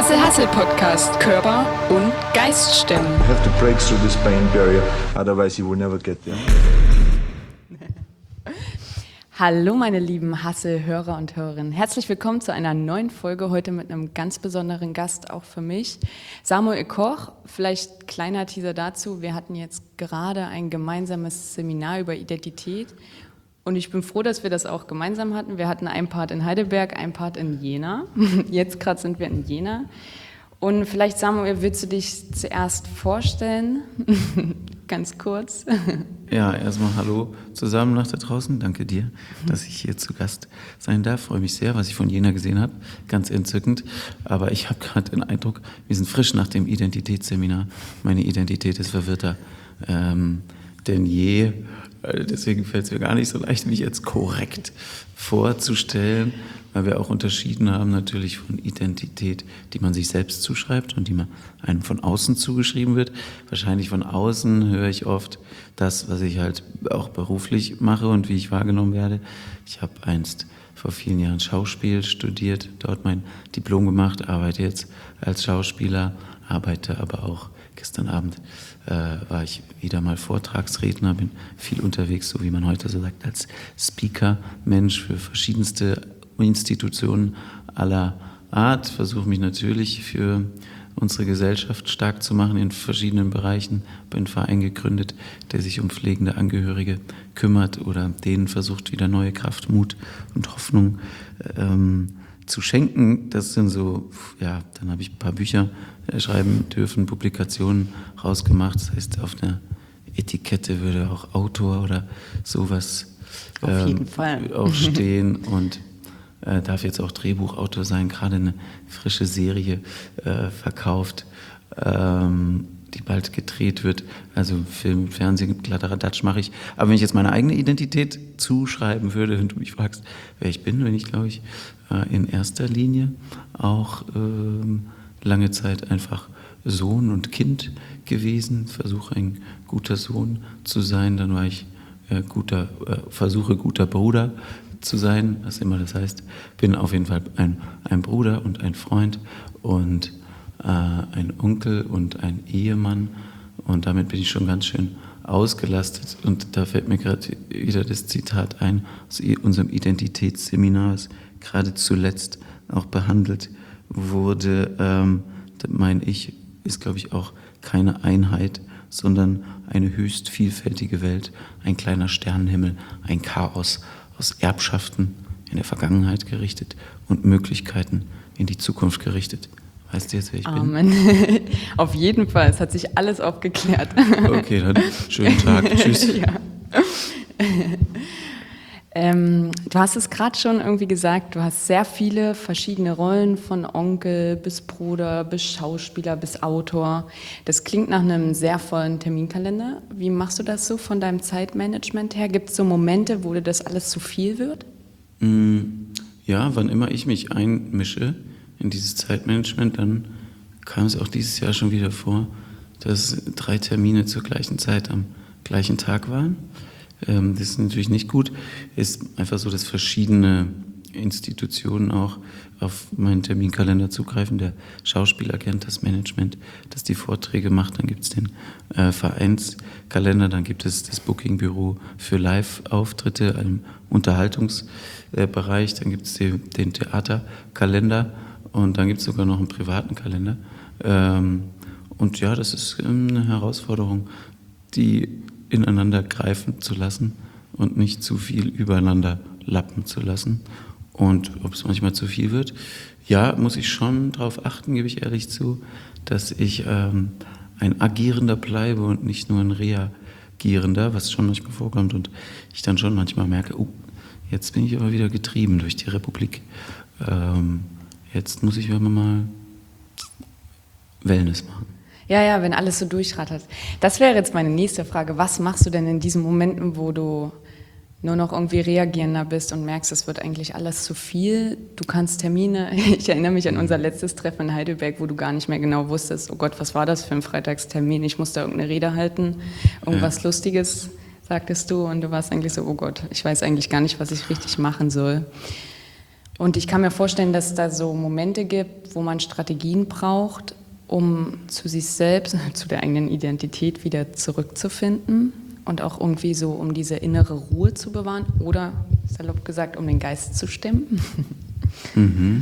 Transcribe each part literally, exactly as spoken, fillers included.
Hustle Hustle Podcast. Körper und Geist stimmen. You have to break through this pain barrier, otherwise you will never get there. Hallo meine lieben Hustle-Hörer und Hörerinnen. Herzlich willkommen zu einer neuen Folge, heute mit einem ganz besonderen Gast, auch für mich. Samuel Koch, vielleicht kleiner Teaser dazu. Wir hatten jetzt gerade ein gemeinsames Seminar über Identität und ich bin froh, dass wir das auch gemeinsam hatten. Wir hatten einen Part in Heidelberg, einen Part in Jena. Jetzt gerade sind wir in Jena. Und vielleicht, Samuel, willst du dich zuerst vorstellen? Ganz kurz. Ja, erstmal hallo zusammen nach da draußen. Danke dir, dass ich hier zu Gast sein darf. Freue mich sehr, was ich von Jena gesehen habe. Ganz entzückend. Aber ich habe gerade den Eindruck, wir sind frisch nach dem Identitätsseminar. Meine Identität ist verwirrter ähm, denn je. Deswegen fällt es mir gar nicht so leicht, mich jetzt korrekt vorzustellen, weil wir auch unterschieden haben natürlich von Identität, die man sich selbst zuschreibt und die man einem von außen zugeschrieben wird. Wahrscheinlich von außen höre ich oft das, was ich halt auch beruflich mache und wie ich wahrgenommen werde. Ich habe einst vor vielen Jahren Schauspiel studiert, dort mein Diplom gemacht, arbeite jetzt als Schauspieler, arbeite aber auch gestern Abend äh, war ich wieder mal Vortragsredner, bin viel unterwegs, so wie man heute so sagt, als Speaker, Mensch für verschiedenste Institutionen aller Art, versuche mich natürlich für unsere Gesellschaft stark zu machen in verschiedenen Bereichen. Bin einen Verein gegründet, der sich um pflegende Angehörige kümmert oder denen versucht, wieder neue Kraft, Mut und Hoffnung ähm, zu schenken. Das sind so, ja, dann habe ich ein paar Bücher äh, schreiben dürfen, Publikationen rausgemacht. Das heißt, auf einer Etikette würde auch Autor oder sowas auf ähm, jeden Fall auch stehen und äh, darf jetzt auch Drehbuchautor sein, gerade eine frische Serie äh, verkauft, ähm, die bald gedreht wird. Also Film, Fernsehen, Kladderadatsch mache ich. Aber wenn ich jetzt meine eigene Identität zuschreiben würde und du mich fragst, wer ich bin, bin ich, glaube ich, äh, in erster Linie auch ähm, lange Zeit einfach Sohn und Kind gewesen, versuche ein guter Sohn zu sein, dann war ich äh, guter, äh, versuche guter Bruder zu sein, was immer das heißt, bin auf jeden Fall ein, ein Bruder und ein Freund und äh, ein Onkel und ein Ehemann und damit bin ich schon ganz schön ausgelastet und da fällt mir gerade wieder das Zitat ein aus unserem Identitätsseminar, was gerade zuletzt auch behandelt wurde. Ähm, mein Ich ist, glaube ich, auch keine Einheit, sondern eine höchst vielfältige Welt, ein kleiner Sternenhimmel, ein Chaos aus Erbschaften in der Vergangenheit gerichtet und Möglichkeiten in die Zukunft gerichtet. Weißt du jetzt, wer ich Amen. bin? Auf jeden Fall, es hat sich alles aufgeklärt. Okay, dann schönen Tag, tschüss. Ja. Ähm, du hast es gerade schon irgendwie gesagt, du hast sehr viele verschiedene Rollen, von Onkel bis Bruder, bis Schauspieler, bis Autor. Das klingt nach einem sehr vollen Terminkalender. Wie machst du das so von deinem Zeitmanagement her? Gibt es so Momente, wo dir das alles zu viel wird? Ja, wann immer ich mich einmische in dieses Zeitmanagement, dann kam es auch dieses Jahr schon wieder vor, dass drei Termine zur gleichen Zeit am gleichen Tag waren. Das ist natürlich nicht gut. Es ist einfach so, dass verschiedene Institutionen auch auf meinen Terminkalender zugreifen. Der Schauspieler kennt das Management, das die Vorträge macht. Dann gibt es den äh, Vereinskalender, dann gibt es das Bookingbüro für Live-Auftritte im Unterhaltungsbereich. Dann gibt es den, den Theaterkalender und dann gibt es sogar noch einen privaten Kalender. Ähm, und ja, das ist eine Herausforderung, die ineinander greifen zu lassen und nicht zu viel übereinander lappen zu lassen. Und ob es manchmal zu viel wird, ja, muss ich schon darauf achten, gebe ich ehrlich zu, dass ich ähm, ein Agierender bleibe und nicht nur ein Reagierender, was schon manchmal vorkommt und ich dann schon manchmal merke, oh, jetzt bin ich aber wieder getrieben durch die Republik. Ähm, jetzt muss ich immer mal Wellness machen. Ja, ja, wenn alles so durchrattert. Das wäre jetzt meine nächste Frage. Was machst du denn in diesen Momenten, wo du nur noch irgendwie reagierender bist und merkst, es wird eigentlich alles zu viel? Du kannst Termine, ich erinnere mich an unser letztes Treffen in Heidelberg, wo du gar nicht mehr genau wusstest, oh Gott, was war das für ein Freitagstermin? Ich musste irgendeine Rede halten, irgendwas ja. Lustiges, sagtest du, und du warst eigentlich so, oh Gott, ich weiß eigentlich gar nicht, was ich richtig machen soll. Und ich kann mir vorstellen, dass es da so Momente gibt, wo man Strategien braucht, um zu sich selbst, zu der eigenen Identität wieder zurückzufinden und auch irgendwie so, um diese innere Ruhe zu bewahren oder, salopp gesagt, um den Geist zu stimmen. Mhm.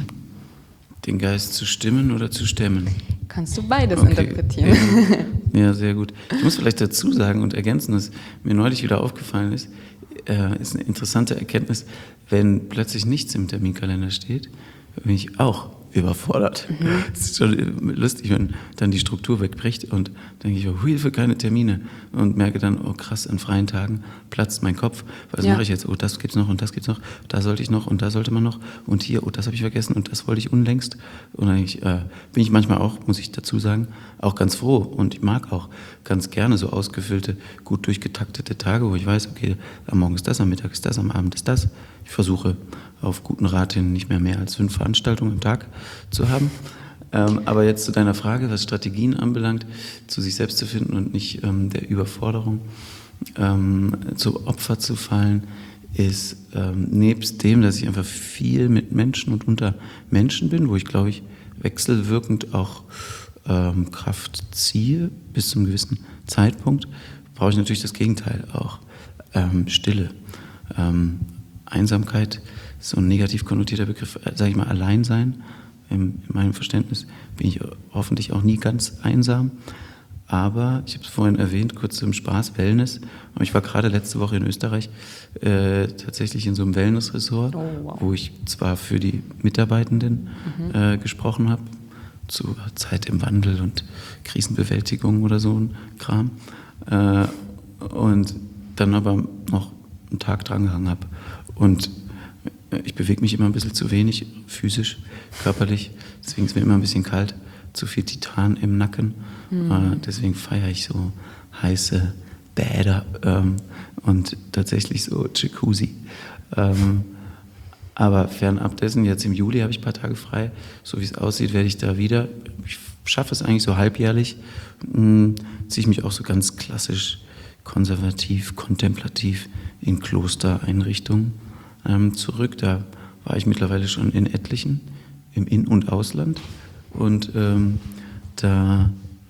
Den Geist zu stimmen oder zu stemmen? Kannst du beides Okay. interpretieren. Ja. Ja, sehr gut. Ich muss vielleicht dazu sagen und ergänzen, dass mir neulich wieder aufgefallen ist, äh, ist eine interessante Erkenntnis, wenn plötzlich nichts im Terminkalender steht, bin ich auch überfordert. Mhm. Es ist schon lustig, wenn dann die Struktur wegbricht und dann denke ich, oh, Hilfe, keine Termine und merke dann, oh krass, an freien Tagen platzt mein Kopf. Was Ja. mache ich jetzt? Oh, das gibt's noch und das gibt's noch, da sollte ich noch und da sollte man noch und hier, oh, das habe ich vergessen und das wollte ich unlängst. Und dann ich, äh, bin ich manchmal auch, muss ich dazu sagen, auch ganz froh und ich mag auch ganz gerne so ausgefüllte, gut durchgetaktete Tage, wo ich weiß, okay, am Morgen ist das, am Mittag ist das, am Abend ist das. Ich versuche auf guten Rat hin nicht mehr mehr als fünf Veranstaltungen am Tag zu haben. Ähm, aber jetzt zu deiner Frage, was Strategien anbelangt, zu sich selbst zu finden und nicht ähm, der Überforderung ähm, zu Opfer zu fallen, ist ähm, nebst dem, dass ich einfach viel mit Menschen und unter Menschen bin, wo ich, glaube ich, wechselwirkend auch ähm, Kraft ziehe bis zu einem gewissen Zeitpunkt, brauche ich natürlich das Gegenteil auch, ähm, Stille. Ähm, Einsamkeit ist so ein negativ konnotierter Begriff, sage ich mal, Alleinsein. In, in meinem Verständnis bin ich hoffentlich auch nie ganz einsam. Aber ich habe es vorhin erwähnt, kurz zum Spaß, Wellness. Und ich war gerade letzte Woche in Österreich äh, tatsächlich in so einem Wellness-Ressort, Oh, wow. wo ich zwar für die Mitarbeitenden mhm. äh, gesprochen habe, zu Zeit im Wandel und Krisenbewältigung oder so ein Kram. Äh, und dann aber noch einen Tag dran gehangen habe. Und ich bewege mich immer ein bisschen zu wenig, physisch, körperlich. Deswegen ist mir immer ein bisschen kalt, zu viel Titan im Nacken. Mhm. Äh, deswegen feiere ich so heiße Bäder ähm, und tatsächlich so Jacuzzi. Ähm, aber fernab dessen, jetzt im Juli habe ich ein paar Tage frei. So wie es aussieht, werde ich da wieder. Ich schaffe es eigentlich so halbjährlich. Mh, ziehe ich mich auch so ganz klassisch konservativ, kontemplativ in Klostereinrichtungen ähm, zurück. Da war ich mittlerweile schon in etlichen, im In- und Ausland. Und ähm, da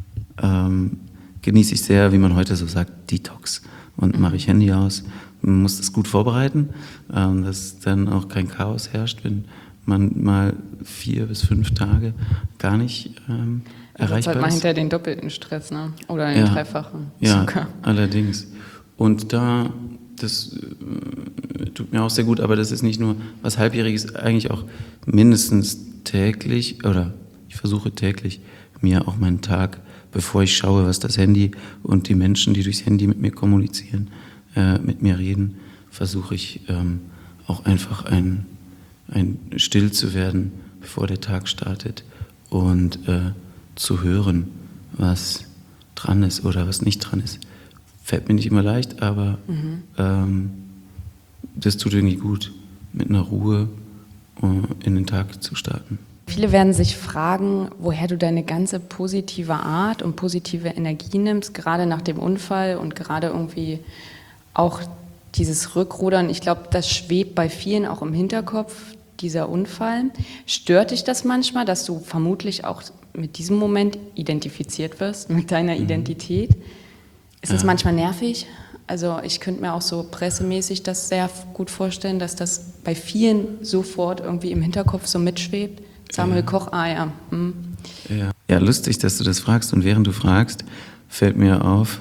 ähm, genieße ich sehr, wie man heute so sagt, Detox. Und mache ich Handy aus. Man muss das gut vorbereiten, ähm, dass dann auch kein Chaos herrscht, wenn man mal vier bis fünf Tage gar nicht ähm, erreichbar Jetzt hat man ist. hinterher den doppelten Stress, ne? Oder den Ja. dreifachen Ja, sogar. allerdings. Und da, das äh, tut mir auch sehr gut, aber das ist nicht nur was Halbjähriges, eigentlich auch mindestens täglich, oder ich versuche täglich, mir auch meinen Tag, bevor ich schaue, was das Handy und die Menschen, die durchs Handy mit mir kommunizieren, äh, mit mir reden, versuche ich ähm, auch einfach ein, ein still zu werden, bevor der Tag startet und äh, zu hören, was dran ist oder was nicht dran ist. Fällt mir nicht immer leicht, aber mhm. ähm, das tut irgendwie gut, mit einer Ruhe äh, in den Tag zu starten. Viele werden sich fragen, woher du deine ganze positive Art und positive Energie nimmst, gerade nach dem Unfall und gerade irgendwie auch dieses Rückrudern. Ich glaube, das schwebt bei vielen auch im Hinterkopf, dieser Unfall. Stört dich das manchmal, dass du vermutlich auch mit diesem Moment identifiziert wirst, mit deiner mhm. Identität? Ist es ja. manchmal nervig? Also ich könnte mir auch so pressemäßig das sehr gut vorstellen, dass das bei vielen sofort irgendwie im Hinterkopf so mitschwebt. Samuel ja. Koch, ah ja. Hm. ja. Ja, lustig, dass du das fragst. Und während du fragst, fällt mir auf,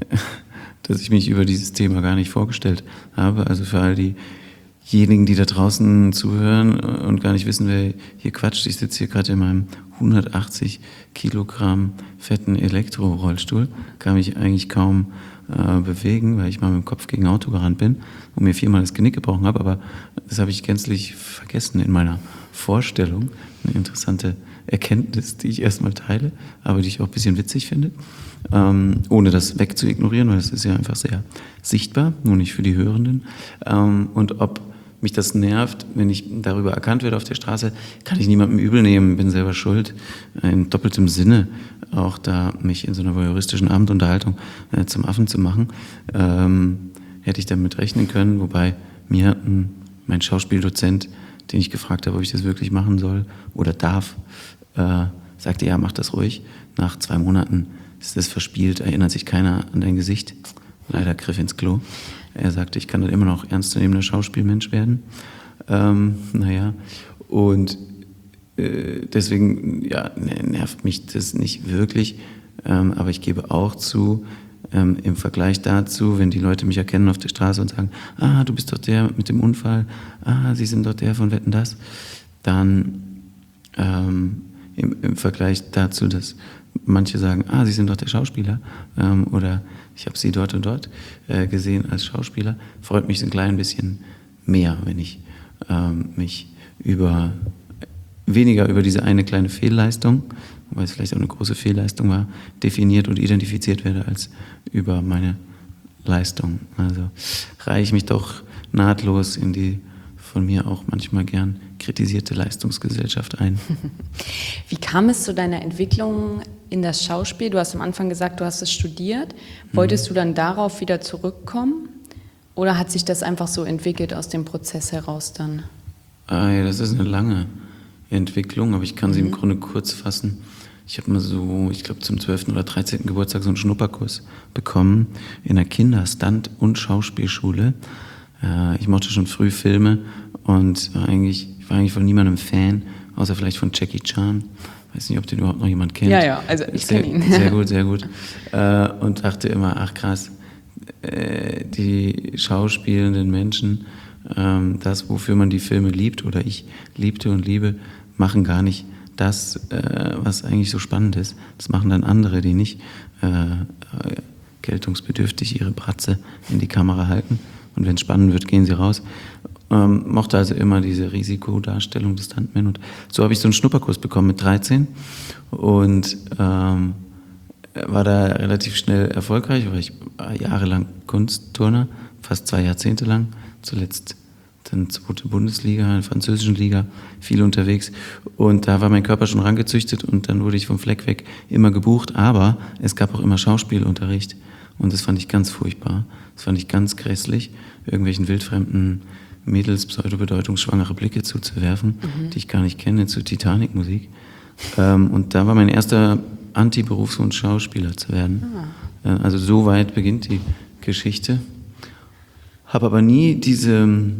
dass ich mich über dieses Thema gar nicht vorgestellt habe. Also für all diejenigen, die da draußen zuhören und gar nicht wissen, wer hier quatscht. Ich sitze hier gerade in meinem hundertachtzig Kilogramm fetten Elektrorollstuhl. Kann mich eigentlich kaum äh, bewegen, weil ich mal mit dem Kopf gegen ein Auto gerannt bin und mir viermal das Genick gebrochen habe. Aber das habe ich gänzlich vergessen in meiner Vorstellung. Eine interessante Erkenntnis, die ich erstmal teile, aber die ich auch ein bisschen witzig finde, ähm, ohne das wegzuignorieren, weil das ist ja einfach sehr sichtbar, nur nicht für die Hörenden. Ähm, und ob mich das nervt, wenn ich darüber erkannt werde auf der Straße, kann ich niemandem übel nehmen, bin selber schuld, in doppeltem Sinne, auch da mich in so einer voyeuristischen Abendunterhaltung äh, zum Affen zu machen, ähm, hätte ich damit rechnen können, wobei mir ein, mein Schauspieldozent den ich gefragt habe, ob ich das wirklich machen soll oder darf, äh, sagte, ja, mach das ruhig. Nach zwei Monaten ist das verspielt, erinnert sich keiner an dein Gesicht. Leider griff ins Klo. Er sagte, ich kann dann immer noch ernstzunehmender Schauspielmensch werden. Ähm, naja, und äh, deswegen ja, nervt mich das nicht wirklich. Ähm, aber ich gebe auch zu, ähm, im Vergleich dazu, wenn die Leute mich erkennen auf der Straße und sagen, ah, du bist doch der mit dem Unfall, ah, Sie sind doch der von Wetten, dass, dann ähm, im, im Vergleich dazu, dass manche sagen, ah, Sie sind doch der Schauspieler ähm, oder ich habe Sie dort und dort äh, gesehen als Schauspieler, freut mich ein klein bisschen mehr, wenn ich ähm, mich über weniger über diese eine kleine Fehlleistung, weil es vielleicht auch eine große Fehlleistung war, definiert und identifiziert werde, als über meine Leistung. Also reihe ich mich doch nahtlos in die von mir auch manchmal gern kritisierte Leistungsgesellschaft ein. Wie kam es zu deiner Entwicklung in das Schauspiel? Du hast am Anfang gesagt, du hast es studiert. Wolltest mhm. du dann darauf wieder zurückkommen? Oder hat sich das einfach so entwickelt aus dem Prozess heraus dann? Ah, ja, das ist eine lange Entwicklung, aber ich kann sie mhm. im Grunde kurz fassen. Ich habe mal so, ich glaube zum zwölften oder dreizehnten Geburtstag so einen Schnupperkurs bekommen in der Kinder-, Stunt- und Schauspielschule. Äh, ich mochte schon früh Filme und war eigentlich, ich war eigentlich von niemandem Fan, außer vielleicht von Jackie Chan. Weiß nicht, ob den überhaupt noch jemand kennt. Ja, ja, also ich kenne ihn. Sehr gut, sehr gut. Äh, und dachte immer, ach krass, äh, die schauspielenden Menschen, ähm, das, wofür man die Filme liebt oder ich liebte und liebe, machen gar nicht das, äh, was eigentlich so spannend ist. Das machen dann andere, die nicht äh, geltungsbedürftig ihre Bratze in die Kamera halten. Und wenn es spannend wird, gehen sie raus. Ähm, mochte also immer diese Risikodarstellung des Stuntmen. Und so habe ich so einen Schnupperkurs bekommen mit dreizehn und ähm, war da relativ schnell erfolgreich, weil ich war jahrelang Kunstturner, fast zwei Jahrzehnte lang, zuletzt dann zweite Bundesliga, in der französischen Liga, viel unterwegs. Und da war mein Körper schon rangezüchtet und dann wurde ich vom Fleck weg immer gebucht. Aber es gab auch immer Schauspielunterricht und das fand ich ganz furchtbar. Das fand ich ganz grässlich, irgendwelchen wildfremden Mädels pseudobedeutungsschwangere Blicke zuzuwerfen, mhm. die ich gar nicht kenne, zu Titanic-Musik. Ähm, und da war mein erster Anti-Berufswunsch, Schauspieler zu werden. Ah. Äh, also so weit beginnt die Geschichte. Habe aber nie diese,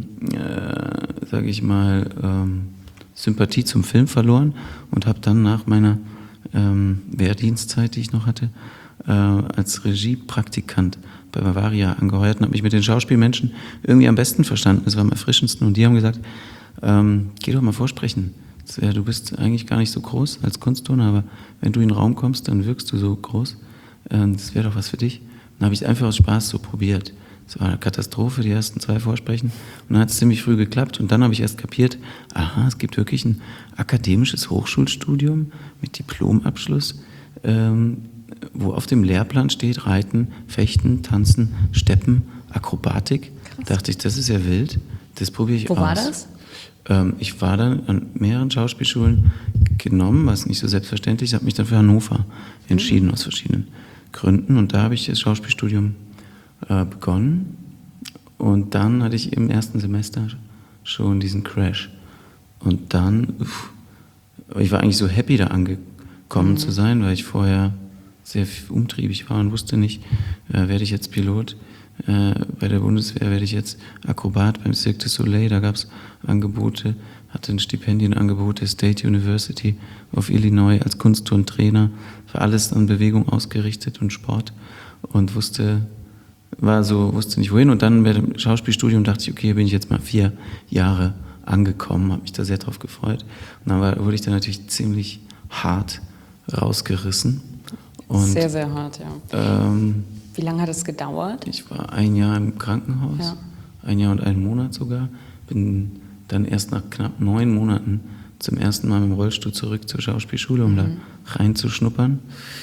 äh, sage ich mal, ähm, Sympathie zum Film verloren und habe dann nach meiner ähm, Wehrdienstzeit, die ich noch hatte, äh, als Regiepraktikant bei Bavaria angeheuert und habe mich mit den Schauspielmenschen irgendwie am besten verstanden. Das war am erfrischendsten und die haben gesagt, ähm, geh doch mal vorsprechen. Ja, du bist eigentlich gar nicht so groß als Kunstturner, aber wenn du in den Raum kommst, dann wirkst du so groß. Äh, das wäre doch was für dich. Dann habe ich es einfach aus Spaß so probiert. Es war eine Katastrophe, die ersten zwei Vorsprechen. Und dann hat es ziemlich früh geklappt. Und dann habe ich erst kapiert, aha, es gibt wirklich ein akademisches Hochschulstudium mit Diplomabschluss, ähm, wo auf dem Lehrplan steht, Reiten, Fechten, Tanzen, Steppen, Akrobatik. Krass. Dachte ich, das ist ja wild, das probiere ich Wo aus. Wo war das? Ähm, ich war dann an mehreren Schauspielschulen genommen, was nicht so selbstverständlich ist. Ich habe mich dann für Hannover entschieden, mhm. aus verschiedenen Gründen. Und da habe ich das Schauspielstudium begonnen und dann hatte ich im ersten Semester schon diesen Crash und dann, uff, ich war eigentlich so happy da angekommen mhm. zu sein, weil ich vorher sehr umtriebig war und wusste nicht, äh, werde ich jetzt Pilot äh, bei der Bundeswehr, werde ich jetzt Akrobat beim Cirque du Soleil, da gab es Angebote, hatte ein Stipendienangebot der State University of Illinois als Kunstturntrainer, für alles an Bewegung ausgerichtet und Sport und wusste war so, wusste nicht wohin und dann bei dem Schauspielstudium dachte ich, okay, bin ich jetzt mal vier Jahre angekommen, habe mich da sehr drauf gefreut und dann war, wurde ich da natürlich ziemlich hart rausgerissen. Und, sehr, sehr hart, ja. Ähm, Wie lange hat es gedauert? Ich war ein Jahr im Krankenhaus, ja. ein Jahr und einen Monat sogar, bin dann erst nach knapp neun Monaten zum ersten Mal mit dem Rollstuhl zurück zur Schauspielschule, um mhm. da reinzuschnuppern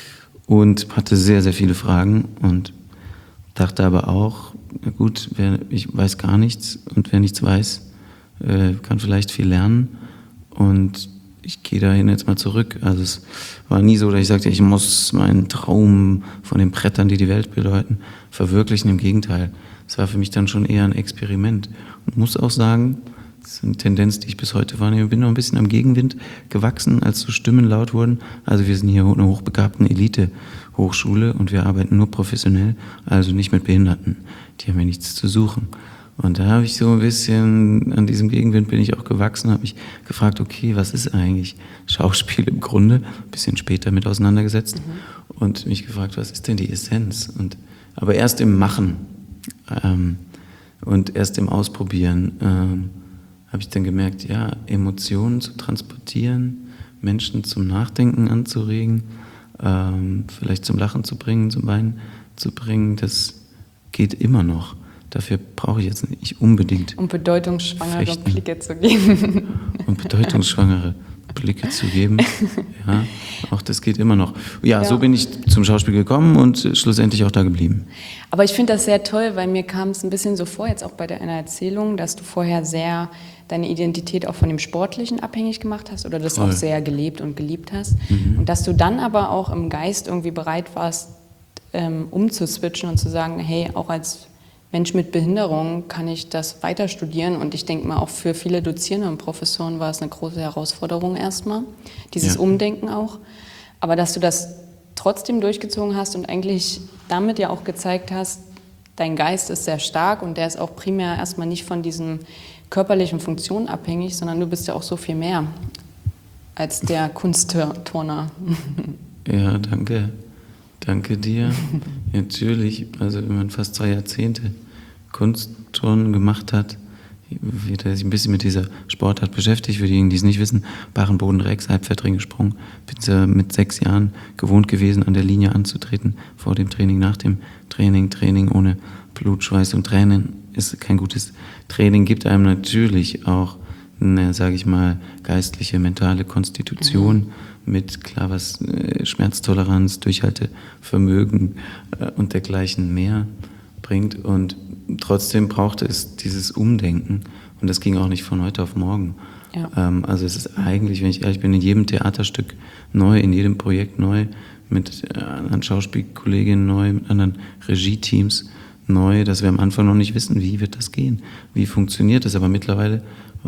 und hatte sehr, sehr viele Fragen und dachte aber auch, na gut, wer, ich weiß gar nichts und wer nichts weiß, äh, kann vielleicht viel lernen und ich gehe dahin jetzt mal zurück. Also es war nie so, dass ich sagte, ich muss meinen Traum von den Brettern, die die Welt bedeuten, verwirklichen. Im Gegenteil, es war für mich dann schon eher ein Experiment und muss auch sagen, Das ist eine Tendenz, die ich bis heute wahrnehme. Ich bin noch ein bisschen am Gegenwind gewachsen, als so Stimmen laut wurden. Also wir sind hier eine hochbegabten Elite-Hochschule und wir arbeiten nur professionell, also nicht mit Behinderten. Die haben ja nichts zu suchen. Und da habe ich so ein bisschen, an diesem Gegenwind bin ich auch gewachsen, habe mich gefragt, okay, was ist eigentlich Schauspiel im Grunde? Ein bisschen später mit auseinandergesetzt mhm. und mich gefragt, was ist denn die Essenz? Und, aber erst im Machen ähm, und erst im Ausprobieren ähm, habe ich dann gemerkt, ja, Emotionen zu transportieren, Menschen zum Nachdenken anzuregen, ähm, vielleicht zum Lachen zu bringen, zum Weinen zu bringen, das geht immer noch. Dafür brauche ich jetzt nicht unbedingt. Um bedeutungsschwangere fechten. Blicke zu geben. Um bedeutungsschwangere Blicke zu geben. Ja, auch das geht immer noch. Ja, ja, so bin ich zum Schauspiel gekommen und schlussendlich auch da geblieben. Aber ich finde das sehr toll, weil mir kam es ein bisschen so vor, jetzt auch bei deiner Erzählung, dass du vorher sehr deine Identität auch von dem Sportlichen abhängig gemacht hast oder das Voll. Auch sehr gelebt und geliebt hast. Mhm. Und dass du dann aber auch im Geist irgendwie bereit warst, ähm, umzuswitchen und zu sagen, hey, auch als Mensch mit Behinderung kann ich das weiter studieren und ich denke mal auch für viele Dozierende und Professoren war es eine große Herausforderung erstmal, dieses ja. Umdenken auch, aber dass du das trotzdem durchgezogen hast und eigentlich damit ja auch gezeigt hast, dein Geist ist sehr stark und der ist auch primär erstmal nicht von diesen körperlichen Funktionen abhängig, sondern du bist ja auch so viel mehr als der Kunstturner. Ja, danke. Danke dir. Natürlich, also wenn man fast zwei Jahrzehnte Kunstturnen gemacht hat, der sich ein bisschen mit dieser Sportart beschäftigt, für diejenigen, die es nicht wissen, Barren, Boden, Rex, Halbfeldring gesprungen, bin mit sechs Jahren gewohnt gewesen, an der Linie anzutreten, vor dem Training, nach dem Training, Training ohne Blut, Schweiß und Tränen ist kein gutes Training, gibt einem natürlich auch eine, sage ich mal, geistliche, mentale Konstitution, mhm. mit, klar, was äh, Schmerztoleranz, Durchhaltevermögen äh, und dergleichen mehr bringt. Und trotzdem brauchte es dieses Umdenken. Und das ging auch nicht von heute auf morgen. Ja. Ähm, also es ist eigentlich, wenn ich ehrlich bin, in jedem Theaterstück neu, in jedem Projekt neu, mit äh, anderen Schauspielkolleginnen neu, mit anderen Regie-Teams neu, dass wir am Anfang noch nicht wissen, wie wird das gehen, wie funktioniert das. Aber mittlerweile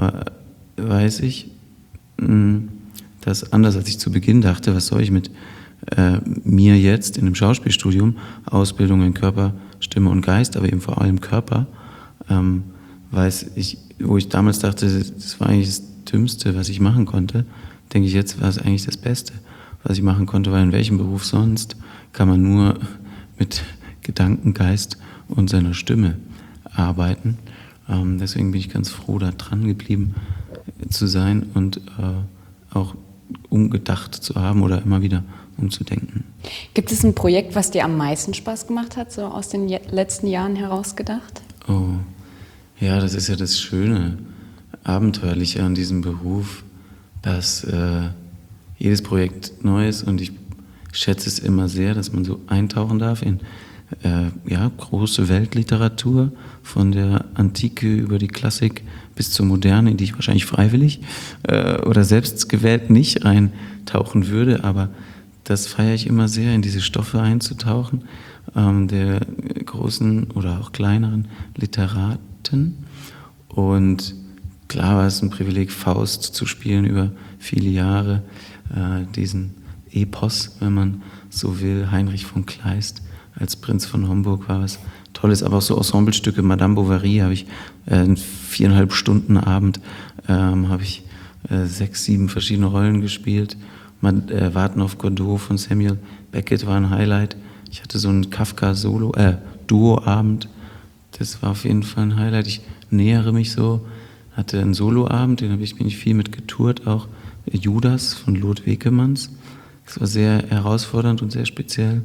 äh, weiß ich, mh, das anders, als ich zu Beginn dachte, was soll ich mit äh, mir jetzt in einem Schauspielstudium, Ausbildung in Körper, Stimme und Geist, aber eben vor allem Körper, ähm, weiß ich, wo ich damals dachte, das war eigentlich das Dümmste, was ich machen konnte, denke ich jetzt, war es eigentlich das Beste, was ich machen konnte, weil in welchem Beruf sonst kann man nur mit Gedanken, Geist und seiner Stimme arbeiten. Ähm, deswegen bin ich ganz froh, da dran geblieben zu sein und äh, auch umgedacht zu haben oder immer wieder umzudenken. Gibt es ein Projekt, was dir am meisten Spaß gemacht hat, so aus den letzten Jahren herausgedacht? Oh, ja, das ist ja das Schöne, Abenteuerliche an diesem Beruf, dass äh, jedes Projekt neu ist und ich schätze es immer sehr, dass man so eintauchen darf in äh, ja, große Weltliteratur, von der Antike über die Klassik bis zur Moderne, in die ich wahrscheinlich freiwillig äh, oder selbst gewählt nicht eintauchen würde, aber das feiere ich immer sehr, in diese Stoffe einzutauchen, ähm, der großen oder auch kleineren Literaten. Und klar war es ein Privileg, Faust zu spielen über viele Jahre, äh, diesen Epos, wenn man so will, Heinrich von Kleist als Prinz von Homburg war was Tolles, aber auch so Ensemblestücke, Madame Bovary habe ich äh, einen viereinhalb Stunden Abend, ähm, habe ich äh, sechs, sieben verschiedene Rollen gespielt. Man, äh, Warten auf Godot von Samuel Beckett war ein Highlight. Ich hatte so einen Kafka-Solo, äh, Duo-Abend, das war auf jeden Fall ein Highlight. Ich nähere mich so, hatte einen Soloabend, den habe ich, bin ich viel mit getourt, auch Judas von Lot Wekemanns. Das war sehr herausfordernd und sehr speziell.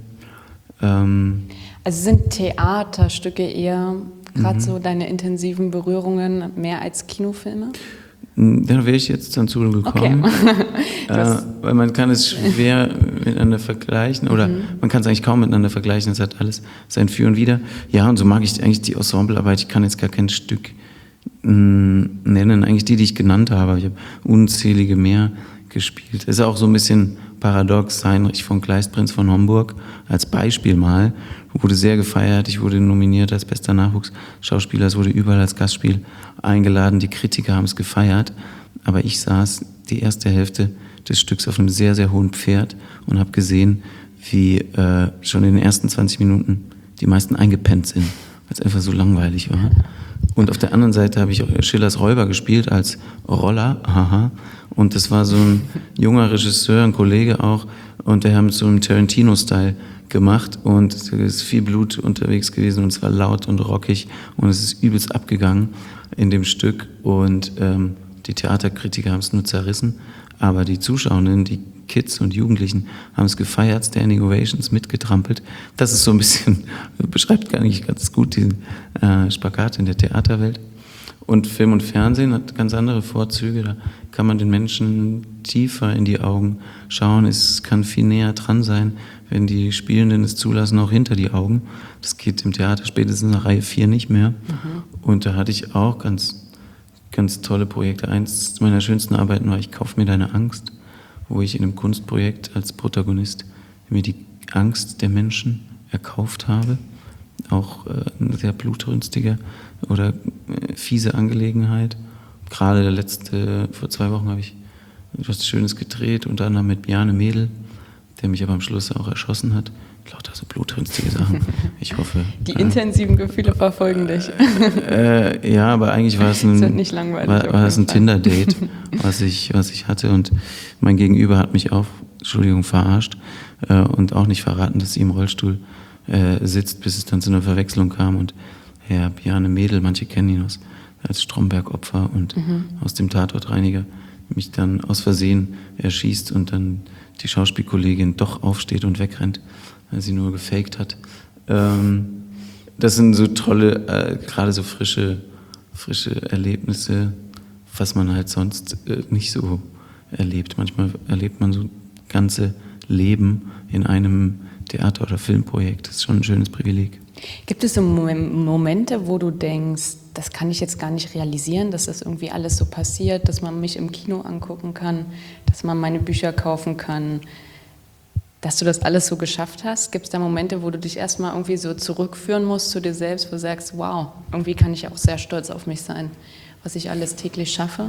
Ähm, also sind Theaterstücke eher gerade mhm. so deine intensiven Berührungen mehr als Kinofilme? Da wäre ich jetzt dann zugekommen, okay. äh, weil man kann es schwer miteinander vergleichen oder mhm. man kann es eigentlich kaum miteinander vergleichen, es hat alles sein Für und Wider. Ja, und so mag ich eigentlich die Ensemblearbeit, ich kann jetzt gar kein Stück mh, nennen, eigentlich die, die ich genannt habe. Ich habe unzählige mehr gespielt. Ist auch so ein bisschen paradox. Heinrich von Kleist, Prinz von Homburg, als Beispiel mal, wurde sehr gefeiert. Ich wurde nominiert als bester Nachwuchsschauspieler. Es wurde überall als Gastspiel eingeladen. Die Kritiker haben es gefeiert. Aber ich saß die erste Hälfte des Stücks auf einem sehr, sehr hohen Pferd und habe gesehen, wie äh, schon in den ersten zwanzig Minuten die meisten eingepennt sind, weil es einfach so langweilig war. Und auf der anderen Seite habe ich auch Schillers Räuber gespielt als Roller, haha. Und das war so ein junger Regisseur, ein Kollege auch, und der hat mit so einem Tarantino-Style gemacht und es ist viel Blut unterwegs gewesen und es war laut und rockig und es ist übelst abgegangen in dem Stück und ähm, die Theaterkritiker haben es nur zerrissen, aber die Zuschauerinnen, die Kids und Jugendlichen haben es gefeiert, Standing Ovations mitgetrampelt. Das ist so ein bisschen, beschreibt gar nicht ganz gut diesen äh, Spagat in der Theaterwelt. Und Film und Fernsehen hat ganz andere Vorzüge. Da kann man den Menschen tiefer in die Augen schauen. Es kann viel näher dran sein, wenn die Spielenden es zulassen, auch hinter die Augen. Das geht im Theater spätestens nach Reihe vier nicht mehr. Mhm. Und da hatte ich auch ganz, ganz tolle Projekte. Eins meiner schönsten Arbeiten war Ich kauf mir deine Angst, wo ich in einem Kunstprojekt als Protagonist mir die Angst der Menschen erkauft habe. Auch äh, eine sehr blutrünstige oder äh, fiese Angelegenheit. Gerade der letzte, vor zwei Wochen habe ich etwas Schönes gedreht, unter anderem mit Bjarne Mädel, der mich aber am Schluss auch erschossen hat. Lauter so blutrünstige Sachen. Ich hoffe. Die intensiven Gefühle verfolgen dich. Äh, äh, ja, aber eigentlich war es ein, sind nicht langweilig, war, war es ein Tinder-Date, was ich, was ich hatte. Und mein Gegenüber hat mich auch, Entschuldigung, verarscht äh, und auch nicht verraten, dass sie im Rollstuhl äh, sitzt, bis es dann zu einer Verwechslung kam. Und Herr Bjarne Mädel, manche kennen ihn aus, als Stromberg-Opfer und mhm. aus dem Tatortreiniger, mich dann aus Versehen erschießt und dann die Schauspielkollegin doch aufsteht und wegrennt, weil sie nur gefaked hat. Ähm, das sind so tolle, äh, gerade so frische, frische Erlebnisse, was man halt sonst äh, nicht so erlebt. Manchmal erlebt man so ganze Leben in einem Theater- oder Filmprojekt. Das ist schon ein schönes Privileg. Gibt es so Momente, wo du denkst, das kann ich jetzt gar nicht realisieren, dass das irgendwie alles so passiert, dass man mich im Kino angucken kann, dass man meine Bücher kaufen kann, dass du das alles so geschafft hast? Gibt es da Momente, wo du dich erstmal irgendwie so zurückführen musst zu dir selbst, wo du sagst, wow, irgendwie kann ich auch sehr stolz auf mich sein, was ich alles täglich schaffe?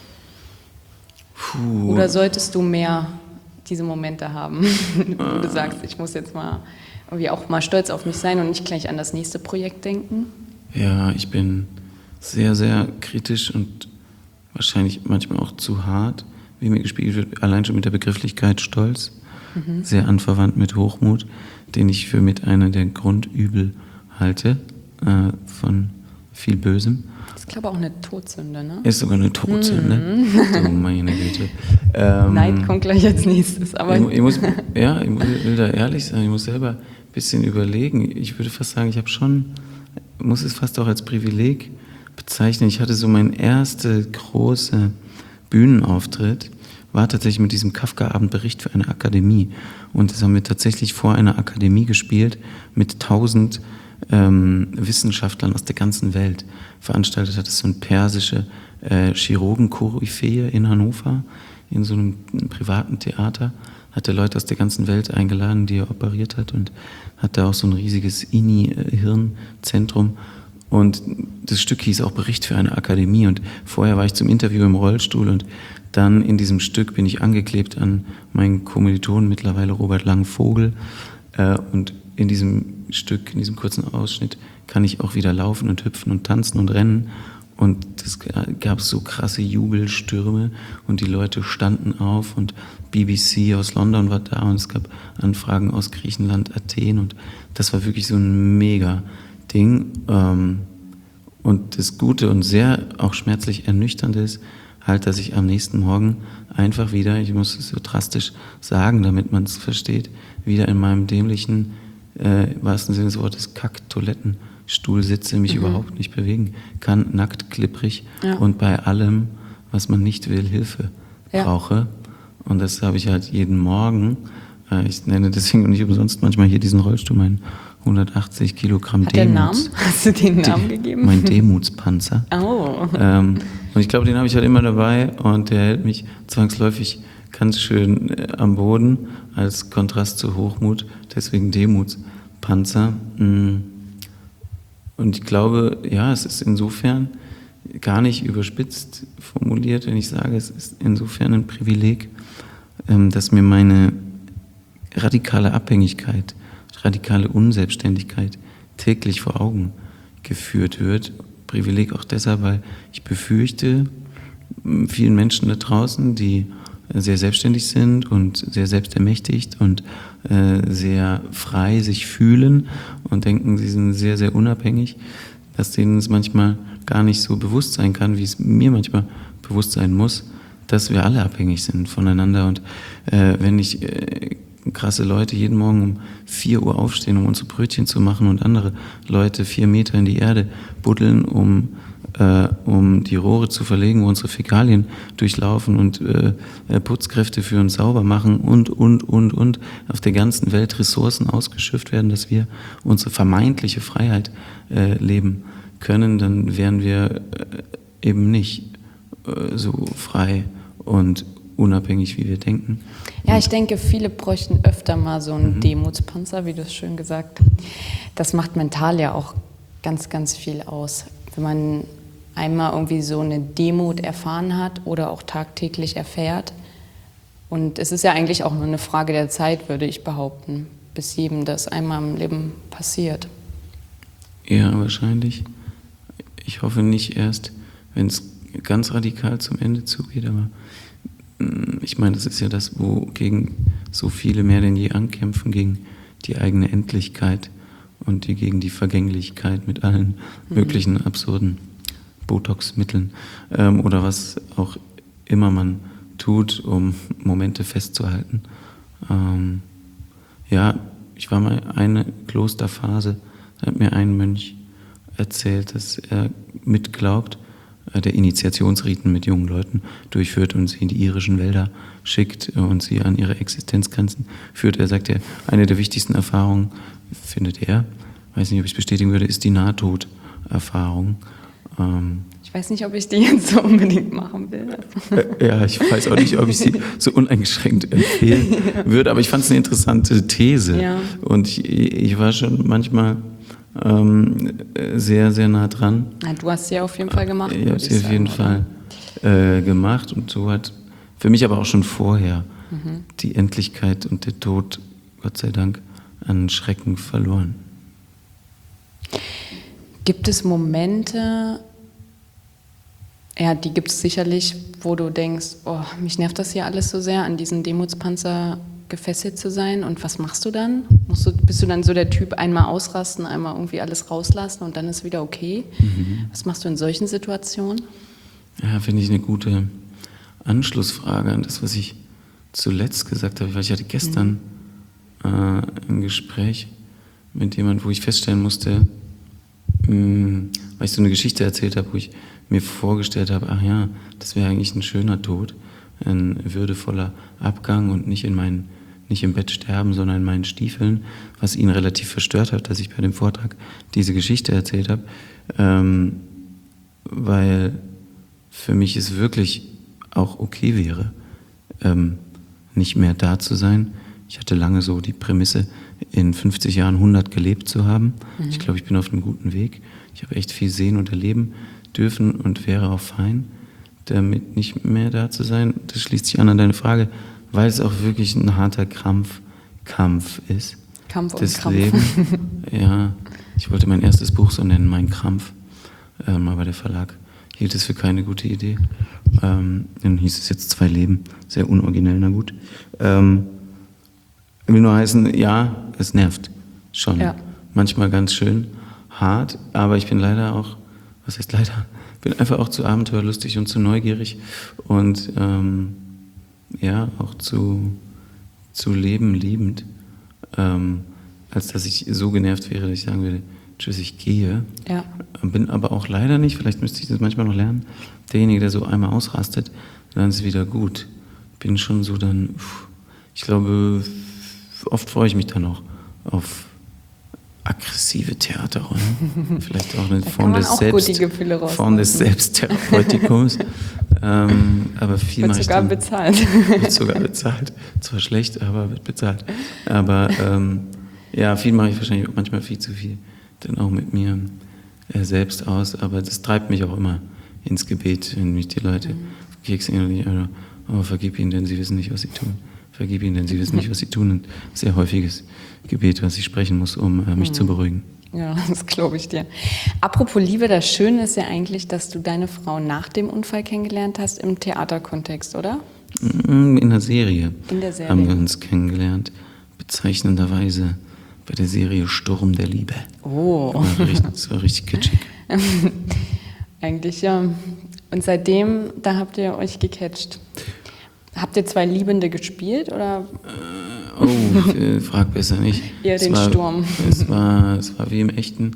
Puh. Oder solltest du mehr diese Momente haben, wo du sagst, ich muss jetzt mal irgendwie auch mal stolz auf mich sein und nicht gleich an das nächste Projekt denken? Ja, ich bin sehr, sehr kritisch und wahrscheinlich manchmal auch zu hart, wie mir gespiegelt wird, allein schon mit der Begrifflichkeit Stolz, mhm. sehr anverwandt mit Hochmut, den ich für mit einer der Grundübel halte, äh, von viel Bösem. Das ist, glaube ich, auch eine Todsünde, ne? Ist sogar eine Todsünde. Mhm. Oh, meine Güte. Ähm, Neid kommt gleich als nächstes. Aber ich, ich muss, ja, ich will da ehrlich sein, ich muss selber ein bisschen überlegen. Ich würde fast sagen, ich habe schon, muss es fast auch als Privileg bezeichnen. Ich hatte so meinen ersten großen Bühnenauftritt, war tatsächlich mit diesem Kafka-Abendbericht für eine Akademie. Und das haben wir tatsächlich vor einer Akademie gespielt mit tausend ähm, Wissenschaftlern aus der ganzen Welt. Veranstaltet hat es so eine persische äh, Chirurgen-Koryphäe in Hannover, in so einem, einem privaten Theater. Hat er Leute aus der ganzen Welt eingeladen, die er operiert hat, und hat da auch so ein riesiges I N I-Hirnzentrum. Und das Stück hieß auch Bericht für eine Akademie. Und vorher war ich zum Interview im Rollstuhl und dann in diesem Stück bin ich angeklebt an meinen Kommilitonen, mittlerweile Robert Lang-Vogel. Und in diesem Stück, in diesem kurzen Ausschnitt, kann ich auch wieder laufen und hüpfen und tanzen und rennen. Und es gab so krasse Jubelstürme und die Leute standen auf und B B C aus London war da und es gab Anfragen aus Griechenland, Athen, und das war wirklich so ein mega Ding. Und das Gute und sehr auch schmerzlich Ernüchternde ist halt, dass ich am nächsten Morgen einfach wieder, ich muss es so drastisch sagen, damit man es versteht, wieder in meinem dämlichen, äh, im wahrsten Sinne des Wortes, Kack-Toilettenstuhl sitze, mich mhm. überhaupt nicht bewegen kann, nackt, klipprig ja. und bei allem, was man nicht will, Hilfe ja. brauche. Und das habe ich halt jeden Morgen. Äh, ich nenne deswegen nicht umsonst manchmal hier diesen Rollstuhl, mein hundertachtzig Kilogramm Hat Demuts. Der Namen? Hast du den Namen De- gegeben? Mein Demutspanzer. Oh. Ähm, und ich glaube, den habe ich halt immer dabei und der hält mich zwangsläufig ganz schön äh, am Boden als Kontrast zu Hochmut, deswegen Demutspanzer. Und ich glaube, ja, es ist insofern gar nicht überspitzt formuliert, wenn ich sage, es ist insofern ein Privileg, ähm, dass mir meine radikale Abhängigkeit, radikale Unselbstständigkeit täglich vor Augen geführt wird. Privileg auch deshalb, weil ich befürchte, vielen Menschen da draußen, die sehr selbstständig sind und sehr selbstermächtigt und äh, sehr frei sich fühlen und denken, sie sind sehr, sehr unabhängig, dass denen es manchmal gar nicht so bewusst sein kann, wie es mir manchmal bewusst sein muss, dass wir alle abhängig sind voneinander. Und äh, wenn ich äh, krasse Leute jeden Morgen um vier Uhr aufstehen, um unsere Brötchen zu machen und andere Leute vier Meter in die Erde buddeln, um, äh, um die Rohre zu verlegen, wo unsere Fäkalien durchlaufen und äh, Putzkräfte für uns sauber machen und, und, und, und auf der ganzen Welt Ressourcen ausgeschöpft werden, dass wir unsere vermeintliche Freiheit äh, leben können, dann wären wir äh, eben nicht äh, so frei und unabhängig, wie wir denken. Ja, ich denke, viele bräuchten öfter mal so einen mhm. Demutspanzer, wie du es schön gesagt hast. Das macht mental ja auch ganz, ganz viel aus. Wenn man einmal irgendwie so eine Demut erfahren hat oder auch tagtäglich erfährt. Und es ist ja eigentlich auch nur eine Frage der Zeit, würde ich behaupten, bis jedem das einmal im Leben passiert. Ja, wahrscheinlich. Ich hoffe nicht erst, wenn es ganz radikal zum Ende zugeht, aber ich meine, das ist ja das, wogegen so viele mehr denn je ankämpfen, gegen die eigene Endlichkeit und die, gegen die Vergänglichkeit mit allen mhm. möglichen absurden Botox-Mitteln ähm, oder was auch immer man tut, um Momente festzuhalten. Ähm, ja, ich war mal eine Klosterphase, da hat mir ein Mönch erzählt, dass er mitglaubt, der Initiationsriten mit jungen Leuten durchführt und sie in die irischen Wälder schickt und sie an ihre Existenzgrenzen führt. Er sagt ja, eine der wichtigsten Erfahrungen, findet er, weiß nicht, ob ich es bestätigen würde, ist die Nahtoderfahrung. Ähm ich weiß nicht, ob ich die jetzt so unbedingt machen will. Äh, ja, ich weiß auch nicht, ob ich sie so uneingeschränkt empfehlen würde, aber ich fand es eine interessante These. Ja. Und ich, ich war schon manchmal Ähm, sehr, sehr nah dran. Na, du hast sie ja auf jeden Fall gemacht. Ich habe sie auf jeden Fall äh, gemacht und so hat für mich aber auch schon vorher mhm. die Endlichkeit und der Tod, Gott sei Dank, an Schrecken verloren. Gibt es Momente, ja, die gibt es sicherlich, wo du denkst, oh, mich nervt das hier alles so sehr, an diesen Demutspanzer gefesselt zu sein, und was machst du dann? Musst du, bist du dann so der Typ, einmal ausrasten, einmal irgendwie alles rauslassen und dann ist wieder okay? Mhm. Was machst du in solchen Situationen? Ja, finde ich eine gute Anschlussfrage an das, was ich zuletzt gesagt habe, weil ich hatte gestern mhm. äh, ein Gespräch mit jemandem, wo ich feststellen musste, mh, weil ich so eine Geschichte erzählt habe, wo ich mir vorgestellt habe, ach ja, das wäre eigentlich ein schöner Tod, ein würdevoller Abgang und nicht in meinen nicht im Bett sterben, sondern in meinen Stiefeln, was ihn relativ verstört hat, dass ich bei dem Vortrag diese Geschichte erzählt habe, ähm, weil für mich es wirklich auch okay wäre, ähm, nicht mehr da zu sein. Ich hatte lange so die Prämisse, in fünfzig Jahren hundert gelebt zu haben. Mhm. Ich glaube, ich bin auf einem guten Weg. Ich habe echt viel sehen und erleben dürfen und wäre auch fein, damit nicht mehr da zu sein. Das schließt sich an an deine Frage, weil es auch wirklich ein harter Krampf, Kampf ist. Kampf und das Krampf. Leben. Ja, ich wollte mein erstes Buch so nennen, Mein Krampf, ähm, aber der Verlag hielt es für keine gute Idee. Ähm, dann hieß es jetzt Zwei Leben, sehr unoriginell, na gut. Ähm, will nur heißen, ja, es nervt schon. Ja. Manchmal ganz schön hart, aber ich bin leider auch, was heißt leider, bin einfach auch zu abenteuerlustig und zu neugierig und ähm, ja, auch zu, zu leben liebend, ähm, als dass ich so genervt wäre, dass ich sagen würde, tschüss, ich gehe. Ja. Bin aber auch leider nicht, vielleicht müsste ich das manchmal noch lernen, derjenige, der so einmal ausrastet, dann ist es wieder gut. Bin schon so dann, ich glaube, oft freue ich mich dann auch auf aggressive Theaterrollen. Vielleicht auch eine Form des, Selbst, Form des Selbsttherapeutikums. ähm, aber viel Wird mache ich sogar dann, bezahlt. wird sogar bezahlt. Zwar schlecht, aber wird bezahlt. Aber ähm, ja, viel mache ich wahrscheinlich auch manchmal viel zu viel. Dann auch mit mir äh, selbst aus. Aber das treibt mich auch immer ins Gebet, wenn mich die Leute mhm. Kekse innerlich, oh, vergib ihnen, denn sie wissen nicht, was sie tun. Vergib ihnen, denn sie wissen nicht, was sie tun. Ein sehr häufiges Gebet, was ich sprechen muss, um äh, mich mhm. zu beruhigen. Ja, das glaube ich dir. Apropos Liebe, das Schöne ist ja eigentlich, dass du deine Frau nach dem Unfall kennengelernt hast im Theaterkontext, oder? In der Serie, In der Serie. haben wir uns kennengelernt, bezeichnenderweise bei der Serie Sturm der Liebe. Oh. Das war richtig, das war richtig kitschig. Eigentlich ja. Und seitdem, da habt ihr euch gecatcht. Habt ihr zwei Liebende gespielt, oder? Oh, äh, frag besser nicht. Eher es den war, Sturm. Es war, es war wie im echten,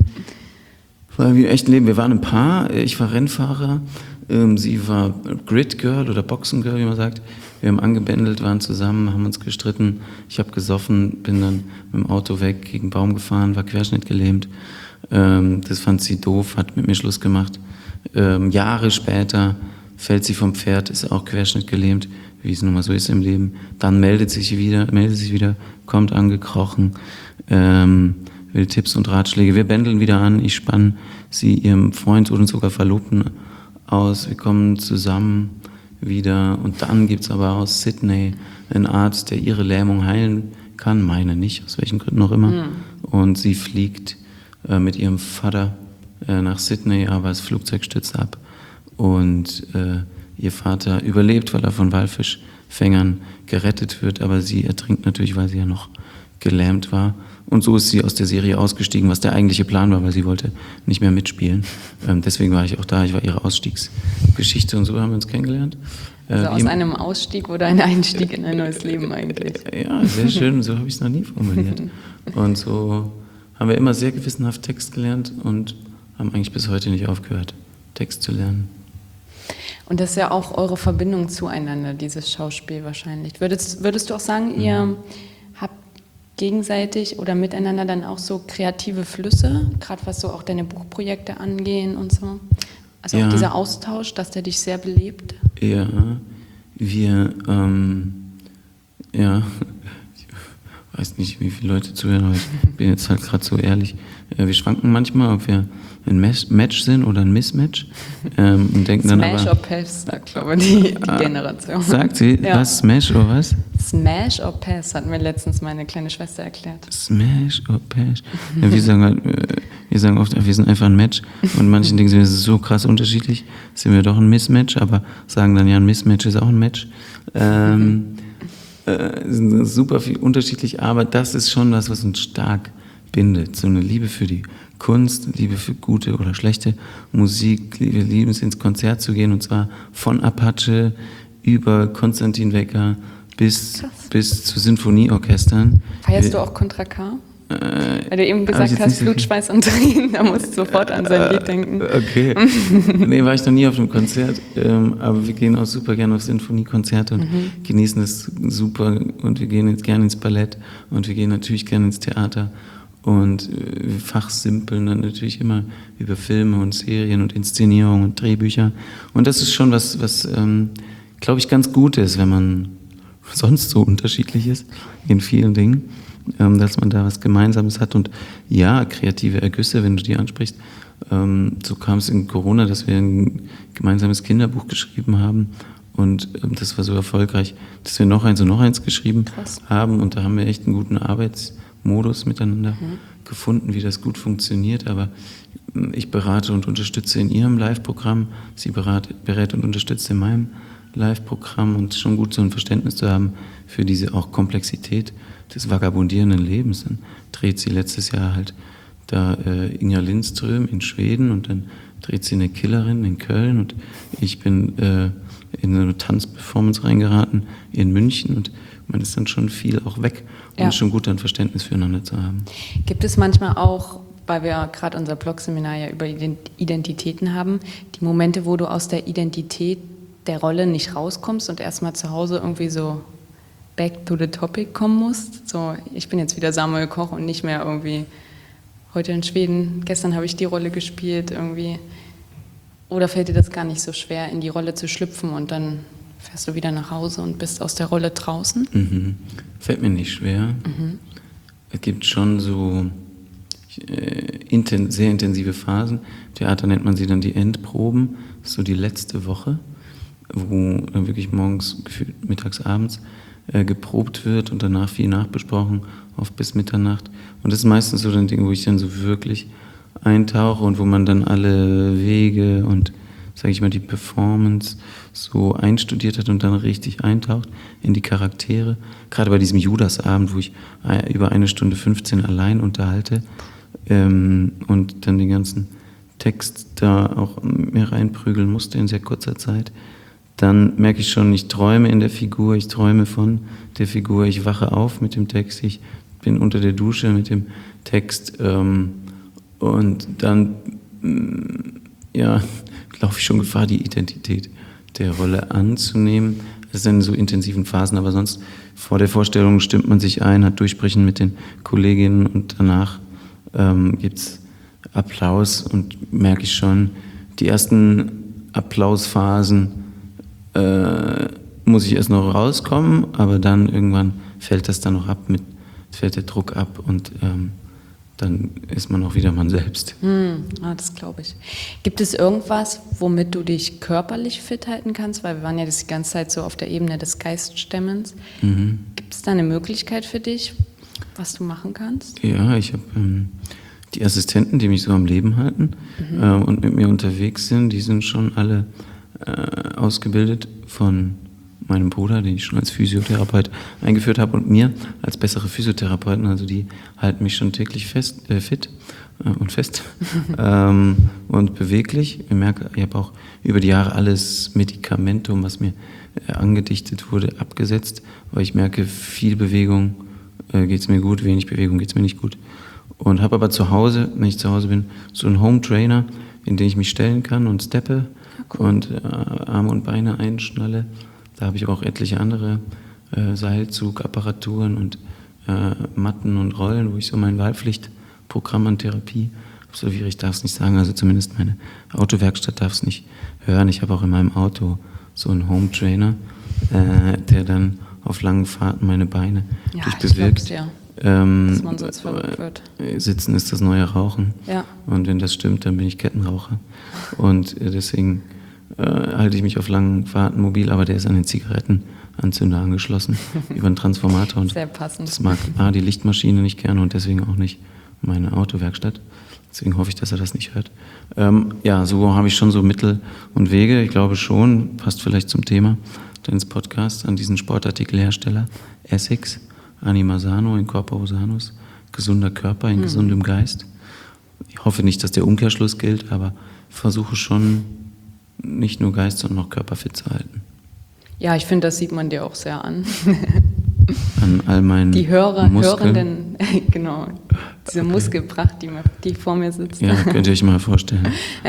es war wie im echten Leben. Wir waren ein Paar. Ich war Rennfahrer. Ähm, sie war Grid Girl oder Boxen Girl, wie man sagt. Wir haben angebändelt, waren zusammen, haben uns gestritten. Ich habe gesoffen, bin dann mit dem Auto weg, gegen einen Baum gefahren, war querschnittgelähmt. Ähm, das fand sie doof, hat mit mir Schluss gemacht. Ähm, Jahre später fällt sie vom Pferd, ist auch querschnittgelähmt, wie es nun mal so ist im Leben. Dann meldet sich wieder, meldet sich wieder, kommt angekrochen, ähm, will Tipps und Ratschläge. Wir bändeln wieder an, ich spann sie ihrem Freund oder sogar Verlobten aus. Wir kommen zusammen wieder und dann gibt es aber aus Sydney einen Arzt, der ihre Lähmung heilen kann, meine nicht, aus welchen Gründen auch immer. Mhm. Und sie fliegt äh, mit ihrem Vater äh, nach Sydney, aber das Flugzeug stürzt ab. Und äh, ihr Vater überlebt, weil er von Walfischfängern gerettet wird, aber sie ertrinkt natürlich, weil sie ja noch gelähmt war. Und so ist sie aus der Serie ausgestiegen, was der eigentliche Plan war, weil sie wollte nicht mehr mitspielen. Ähm, deswegen war ich auch da, ich war ihre Ausstiegsgeschichte und so haben wir uns kennengelernt. Also aus einem Ausstieg oder ein Einstieg in ein neues Leben eigentlich. Ja, sehr schön, so habe ich es noch nie formuliert. Und so haben wir immer sehr gewissenhaft Text gelernt und haben eigentlich bis heute nicht aufgehört, Text zu lernen. Und das ist ja auch eure Verbindung zueinander, dieses Schauspiel wahrscheinlich. Würdest, würdest du auch sagen, ihr mhm. habt gegenseitig oder miteinander dann auch so kreative Flüsse, gerade was so auch deine Buchprojekte angehen und so? Also ja. auch dieser Austausch, dass der dich sehr belebt? Ja, wir, ähm, ja, ich weiß nicht, wie viele Leute zuhören, aber ich bin jetzt halt gerade so ehrlich. Wir schwanken manchmal, ob wir ein Match sind oder ein Mismatch. Ähm, und denken Smash dann aber, or Pass, sagt, glaube ich, die, die Generation. Sagt sie, ja. Was, Smash oder was? Smash or Pass, hat mir letztens meine kleine Schwester erklärt. Smash or Pass. Ja, wir, sagen halt, wir sagen oft, wir sind einfach ein Match. Und manchen Dingen sind wir so krass unterschiedlich, sind wir doch ein Mismatch, aber sagen dann ja, ein Mismatch ist auch ein Match. Ähm, äh, sind super viel unterschiedlich, aber das ist schon was, was uns stark bindet. So eine Liebe für die Kunst, Liebe für gute oder schlechte Musik. Wir lieben es, ins Konzert zu gehen, und zwar von Apache über Konstantin Wecker bis, bis zu Sinfonieorchestern. Feierst wir, du auch Contra K? Äh, Weil du eben gesagt hast, Blut, so Schweiß und Tränen, da musst du sofort an sein Lied denken. Okay. Nee, war ich noch nie auf einem Konzert, ähm, aber wir gehen auch super gerne auf Sinfoniekonzerte und mhm. genießen es super, und wir gehen jetzt gerne ins Ballett und wir gehen natürlich gerne ins Theater. Und wir fachsimpeln dann natürlich immer über Filme und Serien und Inszenierungen und Drehbücher. Und das ist schon was, was ähm, glaube ich, ganz gut ist, wenn man sonst so unterschiedlich ist in vielen Dingen, ähm, dass man da was Gemeinsames hat. Und ja, kreative Ergüsse, wenn du die ansprichst. Ähm, so kam es in Corona, dass wir ein gemeinsames Kinderbuch geschrieben haben. Und ähm, das war so erfolgreich, dass wir noch eins und noch eins geschrieben Krass. haben. Und da haben wir echt einen guten Arbeits Modus miteinander mhm. gefunden, wie das gut funktioniert, aber ich berate und unterstütze in ihrem Live-Programm, sie berät, berät und unterstützt in meinem Live-Programm, und schon gut so ein Verständnis zu haben für diese auch Komplexität des vagabundierenden Lebens. Dann dreht sie letztes Jahr halt da äh, Inga Lindström in Schweden, und dann dreht sie eine Killerin in Köln, und ich bin äh, in eine Tanzperformance reingeraten in München, und man ist dann schon viel auch weg, und ja. es ist schon gut, ein Verständnis füreinander zu haben. Gibt es manchmal auch, weil wir gerade unser Blog-Seminar ja über Identitäten haben, die Momente, wo du aus der Identität der Rolle nicht rauskommst und erstmal zu Hause irgendwie so back to the topic kommen musst? So, ich bin jetzt wieder Samuel Koch und nicht mehr irgendwie heute in Schweden, gestern habe ich die Rolle gespielt irgendwie. Oder fällt dir das gar nicht so schwer, in die Rolle zu schlüpfen und dann fährst du wieder nach Hause und bist aus der Rolle draußen? Mhm. Fällt mir nicht schwer. Mhm. Es gibt schon so äh, inten- sehr intensive Phasen. Im Theater nennt man sie dann die Endproben. Das ist so die letzte Woche, wo dann wirklich morgens, gefühlt mittags, abends äh, geprobt wird und danach viel nachbesprochen, oft bis Mitternacht. Und das ist meistens so ein Ding, wo ich dann so wirklich eintauche und wo man dann alle Wege und, sage ich mal, die Performance so einstudiert hat und dann richtig eintaucht in die Charaktere. Gerade bei diesem Judasabend, wo ich über eine Stunde fünfzehn allein unterhalte ähm, und dann den ganzen Text da auch mir reinprügeln musste in sehr kurzer Zeit, dann merke ich schon, ich träume in der Figur, ich träume von der Figur, ich wache auf mit dem Text, ich bin unter der Dusche mit dem Text ähm, und dann ja, laufe ich schon Gefahr, die Identität der Rolle anzunehmen. Das ist in so intensiven Phasen, aber sonst vor der Vorstellung stimmt man sich ein, hat Durchsprechen mit den Kolleginnen und danach ähm, gibt es Applaus und merke ich schon, die ersten Applausphasen äh, muss ich erst noch rauskommen, aber dann irgendwann fällt das dann noch ab, mit, fällt der Druck ab und ähm, dann ist man auch wieder man selbst. Hm, ah, das glaube ich. Gibt es irgendwas, womit du dich körperlich fit halten kannst? Weil wir waren ja die ganze Zeit so auf der Ebene des Geiststemmens. Mhm. Gibt es da eine Möglichkeit für dich, was du machen kannst? Ja, ich habe ähm, die Assistenten, die mich so am Leben halten mhm. äh, und mit mir unterwegs sind, die sind schon alle äh, ausgebildet von meinem Bruder, den ich schon als Physiotherapeut eingeführt habe, und mir als bessere Physiotherapeuten. Also die halten mich schon täglich fest, äh, fit äh, und fest ähm, und beweglich. Ich merke, ich habe auch über die Jahre alles Medikamentum, was mir äh, angedichtet wurde, abgesetzt, weil ich merke, viel Bewegung äh, geht es mir gut, wenig Bewegung geht es mir nicht gut. Und habe aber zu Hause, wenn ich zu Hause bin, so einen Home Trainer, in den ich mich stellen kann und steppe ja, cool. und äh, Arme und Beine einschnalle. Da habe ich auch etliche andere äh, Seilzugapparaturen und äh, Matten und Rollen, wo ich so mein Wahlpflichtprogramm an Therapie absolviere. Ich darf es nicht sagen, also zumindest meine Autowerkstatt darf es nicht hören. Ich habe auch in meinem Auto so einen Home Trainer, äh, der dann auf langen Fahrten meine Beine ja, durchbewirkt. Ja. Ähm, dass man sonst verrückt wird. Sitzen ist das neue Rauchen. Ja. Und wenn das stimmt, dann bin ich Kettenraucher. Und äh, deswegen äh, halte ich mich auf langen Fahrten mobil, aber der ist an den Zigarettenanzünder angeschlossen über einen Transformator. Und sehr passend. Das mag A, die Lichtmaschine nicht gerne und deswegen auch nicht meine Autowerkstatt. Deswegen hoffe ich, dass er das nicht hört. Ähm, ja, so habe ich schon so Mittel und Wege. Ich glaube schon, passt vielleicht zum Thema deines Podcasts, an diesen Sportartikelhersteller Essex, Anima Sano in Corpore Sanus, gesunder Körper in mhm. gesundem Geist. Ich hoffe nicht, dass der Umkehrschluss gilt, aber versuche schon, nicht nur Geist, sondern auch Körper fit zu halten. Ja, ich finde, das sieht man dir auch sehr an. An all meinen Die Hörer, Muskeln. Hörenden, genau, diese okay. Muskelpracht, die, die vor mir sitzt. Ja, könnt ihr euch mal vorstellen.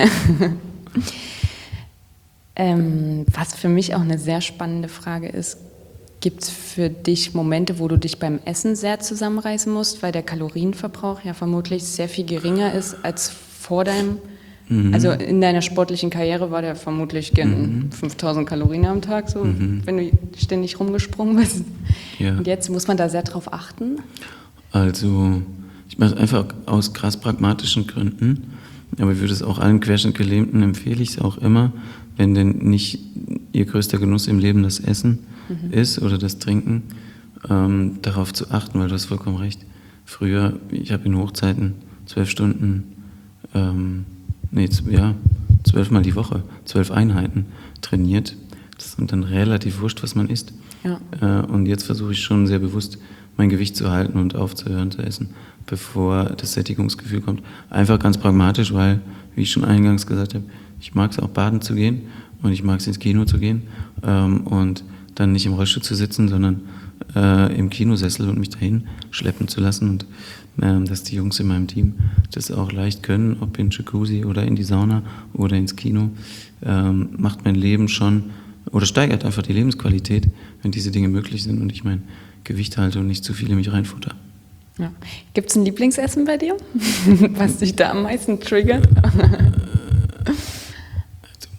ähm, was für mich auch eine sehr spannende Frage ist, gibt es für dich Momente, wo du dich beim Essen sehr zusammenreißen musst, weil der Kalorienverbrauch ja vermutlich sehr viel geringer ist als vor deinem, mhm. also in deiner sportlichen Karriere war der vermutlich gern mhm. fünftausend Kalorien am Tag, so, mhm. wenn du ständig rumgesprungen bist. Ja. Und jetzt muss man da sehr drauf achten? Also, ich mache es einfach aus krass pragmatischen Gründen, aber ich würde es auch allen Querschnittgelähmten empfehle ich es auch immer, wenn denn nicht ihr größter Genuss im Leben das Essen mhm. ist oder das Trinken, ähm, darauf zu achten, weil du hast vollkommen recht. Früher, ich habe in Hochzeiten zwölf Stunden, ähm, nee, ja, zwölfmal die Woche, zwölf Einheiten trainiert. Das ist dann relativ wurscht, was man isst. Ja. Äh, und jetzt versuche ich schon sehr bewusst, mein Gewicht zu halten und aufzuhören zu essen, bevor das Sättigungsgefühl kommt. Einfach ganz pragmatisch, weil, wie ich schon eingangs gesagt habe, ich mag es auch baden zu gehen und ich mag es ins Kino zu gehen ähm, und dann nicht im Rollstuhl zu sitzen, sondern äh, im Kinosessel und mich dahin schleppen zu lassen und äh, dass die Jungs in meinem Team das auch leicht können, ob in Jacuzzi oder in die Sauna oder ins Kino, ähm, macht mein Leben schon oder steigert einfach die Lebensqualität, wenn diese Dinge möglich sind und ich mein Gewicht halte und nicht zu viel in mich reinfutter. Ja. Gibt es ein Lieblingsessen bei dir, was dich da am meisten triggert?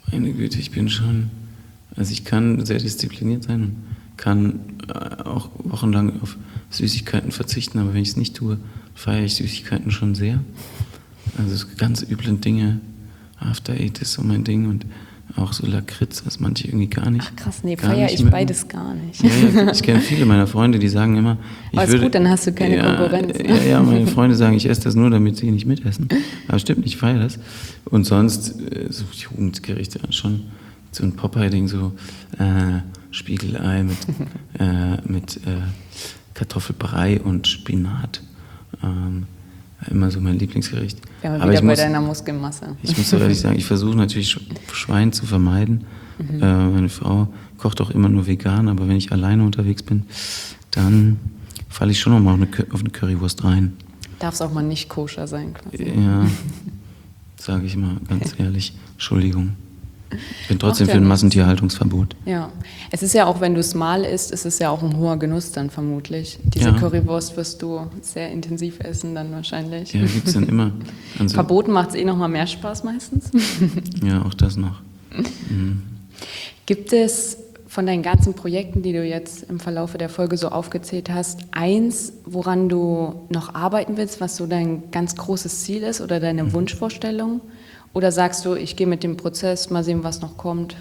Meine Güte, ich bin schon, also ich kann sehr diszipliniert sein und kann äh, auch wochenlang auf Süßigkeiten verzichten, aber wenn ich es nicht tue, feiere ich Süßigkeiten schon sehr. Also so ganz üble Dinge, After Eight ist so mein Ding und auch so Lakritz, das manche irgendwie gar nicht. Ach krass, nee, gar feiere nicht ich mögen. Beides gar nicht. Ja, ja, ich kenne viele meiner Freunde, die sagen immer, ich Aber ist würde, gut, dann hast du keine ja, Konkurrenz. Ja, ja, meine Freunde sagen, ich esse das nur, damit sie nicht mitessen. Aber stimmt nicht, ich feiere das. Und sonst, äh, so Jugendgerichte, schon so ein Popeye-Ding, so äh, Spiegelei mit, äh, mit äh, Kartoffelbrei und Spinat. Ähm, immer so mein Lieblingsgericht. Ja, aber Aber wieder ich bei muss, deiner Muskelmasse. ich muss so ehrlich sagen, ich versuche natürlich Sch- Schwein zu vermeiden. Mhm. Äh, meine Frau kocht auch immer nur vegan, aber wenn ich alleine unterwegs bin, dann falle ich schon noch mal auf eine, Cur- auf eine Currywurst rein. Darf es auch mal nicht koscher sein quasi. Ja, sage ich mal ganz ehrlich. Entschuldigung. Ich bin trotzdem Macht ja für ein nichts. Massentierhaltungsverbot. Ja, es ist ja auch, wenn du es mal isst, ist es ja auch ein hoher Genuss dann vermutlich. Diese Ja. Currywurst wirst du sehr intensiv essen dann wahrscheinlich. Ja, gibt es dann immer. Also, Verboten macht es eh noch mal mehr Spaß meistens. ja, auch das noch. Mhm. Gibt es von deinen ganzen Projekten, die du jetzt im Verlaufe der Folge so aufgezählt hast, eins, woran du noch arbeiten willst, was so dein ganz großes Ziel ist oder deine Mhm. Wunschvorstellung? Oder sagst du, ich gehe mit dem Prozess, mal sehen, was noch kommt?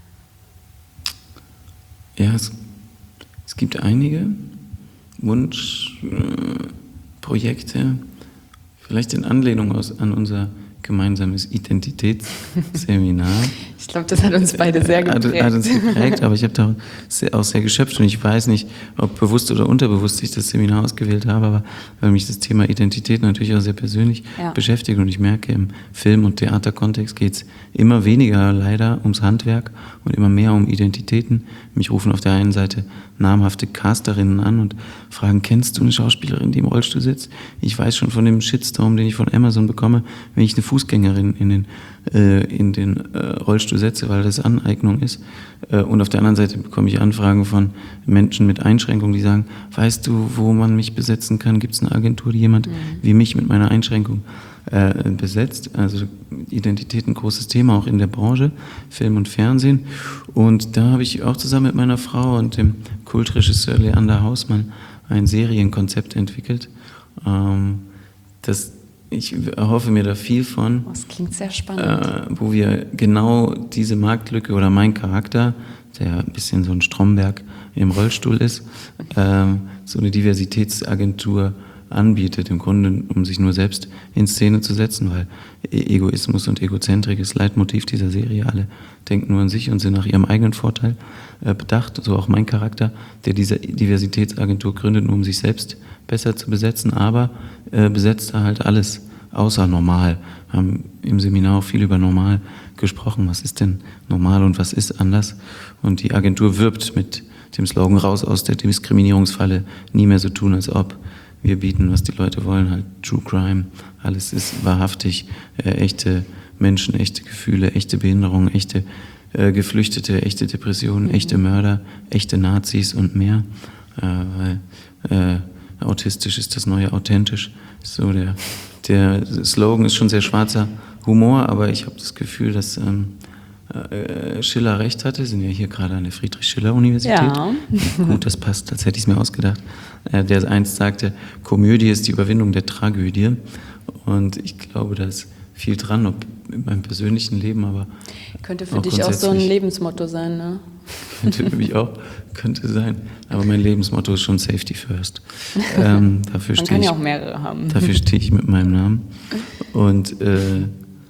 Ja, es, es gibt einige Wunschprojekte, vielleicht in Anlehnung aus, an unser gemeinsames Identitätsseminar. Ich glaube, das hat uns beide sehr Hat, geprägt. hat uns geprägt, aber ich habe da sehr, auch sehr geschöpft und ich weiß nicht, ob bewusst oder unterbewusst ich das Seminar ausgewählt habe, aber weil mich das Thema Identität natürlich auch sehr persönlich Ja. beschäftigt und ich merke, im Film- und Theaterkontext geht es immer weniger leider ums Handwerk und immer mehr um Identitäten. Mich rufen auf der einen Seite namhafte Casterinnen an und fragen, kennst du eine Schauspielerin, die im Rollstuhl sitzt? Ich weiß schon von dem Shitstorm, den ich von Amazon bekomme, wenn ich eine Fußgängerin in den, äh, in den äh, Rollstuhl setze, weil das Aneignung ist. Äh, und auf der anderen Seite bekomme ich Anfragen von Menschen mit Einschränkungen, die sagen, weißt du, wo man mich besetzen kann? Gibt es eine Agentur, die jemand mhm. wie mich mit meiner Einschränkung äh, besetzt? Also Identität ein großes Thema, auch in der Branche, Film und Fernsehen. Und da habe ich auch zusammen mit meiner Frau und dem Kultregisseur Leander Hausmann ein Serienkonzept entwickelt. Ähm, das Ich erhoffe mir da viel von. Das klingt sehr spannend. Äh, wo wir genau diese Marktlücke oder mein Charakter, der ein bisschen so ein Stromberg im Rollstuhl ist, äh, so eine Diversitätsagentur anbietet, im Grunde, um sich nur selbst in Szene zu setzen, weil Egoismus und Egozentrik ist Leitmotiv dieser Serie. Alle denken nur an sich und sind nach ihrem eigenen Vorteil äh, bedacht. So auch mein Charakter, der diese Diversitätsagentur gründet, nur um sich selbst besser zu besetzen, aber äh, besetzt er halt alles außer normal. Wir haben im Seminar auch viel über normal gesprochen. Was ist denn normal und was ist anders? Und die Agentur wirbt mit dem Slogan raus aus der Diskriminierungsfalle, nie mehr so tun, als ob. Wir bieten, was die Leute wollen, halt True Crime. Alles ist wahrhaftig, äh, echte Menschen, echte Gefühle, echte Behinderungen, echte äh, Geflüchtete, echte Depressionen, mhm. echte Mörder, echte Nazis und mehr. Äh, weil äh, autistisch ist das neue authentisch. So der, der Slogan ist schon sehr schwarzer Humor, aber ich habe das Gefühl, dass ähm, äh, Schiller recht hatte. Wir sind ja hier gerade an der Friedrich-Schiller-Universität. Ja. Gut, das passt, als hätte ich es mir ausgedacht. Äh, der einst sagte, Komödie ist die Überwindung der Tragödie. Und ich glaube, da ist viel dran, ob in meinem persönlichen Leben, aber könnte für auch dich auch so ein Lebensmotto sein, ne? Könnte für mich auch, könnte sein. Aber mein Lebensmotto ist schon Safety First. Ähm, dafür Man stehe kann ich, ja auch mehrere haben. Dafür stehe ich mit meinem Namen. Und äh,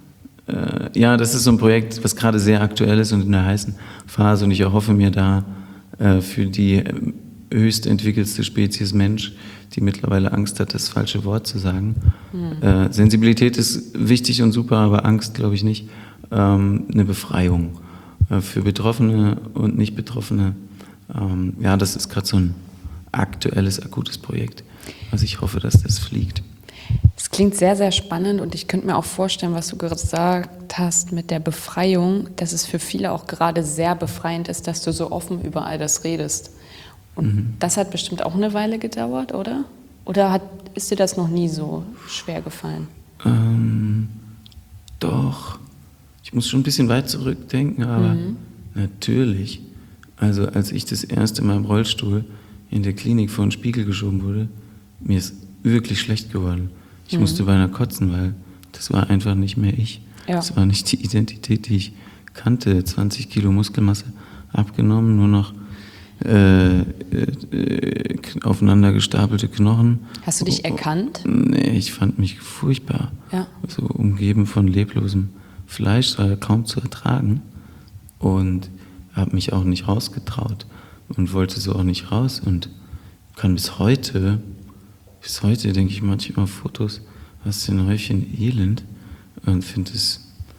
äh, ja, das ist so ein Projekt, was gerade sehr aktuell ist und in der heißen Phase. Und ich erhoffe mir da äh, für die höchst entwickelste Spezies Mensch, die mittlerweile Angst hat, das falsche Wort zu sagen. Mhm. Äh, Sensibilität ist wichtig und super, aber Angst glaube ich nicht. Ähm, eine Befreiung äh, für Betroffene und Nicht-Betroffene. Ähm, ja, das ist gerade so ein aktuelles, akutes Projekt. Also ich hoffe, dass das fliegt. Es klingt sehr, sehr spannend und ich könnte mir auch vorstellen, was du gesagt hast mit der Befreiung, dass es für viele auch gerade sehr befreiend ist, dass du so offen über all das redest. Und mhm. das hat bestimmt auch eine Weile gedauert, oder? Oder hat, ist dir das noch nie so schwer gefallen? Ähm, doch. Ich ich muss schon ein bisschen weit zurückdenken, aber mhm. natürlich, also als ich das erste Mal im Rollstuhl in der Klinik vor den Spiegel geschoben wurde, mir ist wirklich schlecht geworden. Ich mhm. musste beinahe kotzen, weil das war einfach nicht mehr ich. Ja. Das war nicht die Identität, die ich kannte. zwanzig Kilo Muskelmasse abgenommen, nur noch äh, äh, aufeinander gestapelte Knochen. Hast du dich erkannt? Nee, ich fand mich furchtbar. Ja. So umgeben von leblosem Fleisch, war ja kaum zu ertragen. Und habe mich auch nicht rausgetraut und wollte so auch nicht raus. Und kann bis heute, bis heute denke ich manchmal auf Fotos, was für ein Häufchen Elend. Und finde es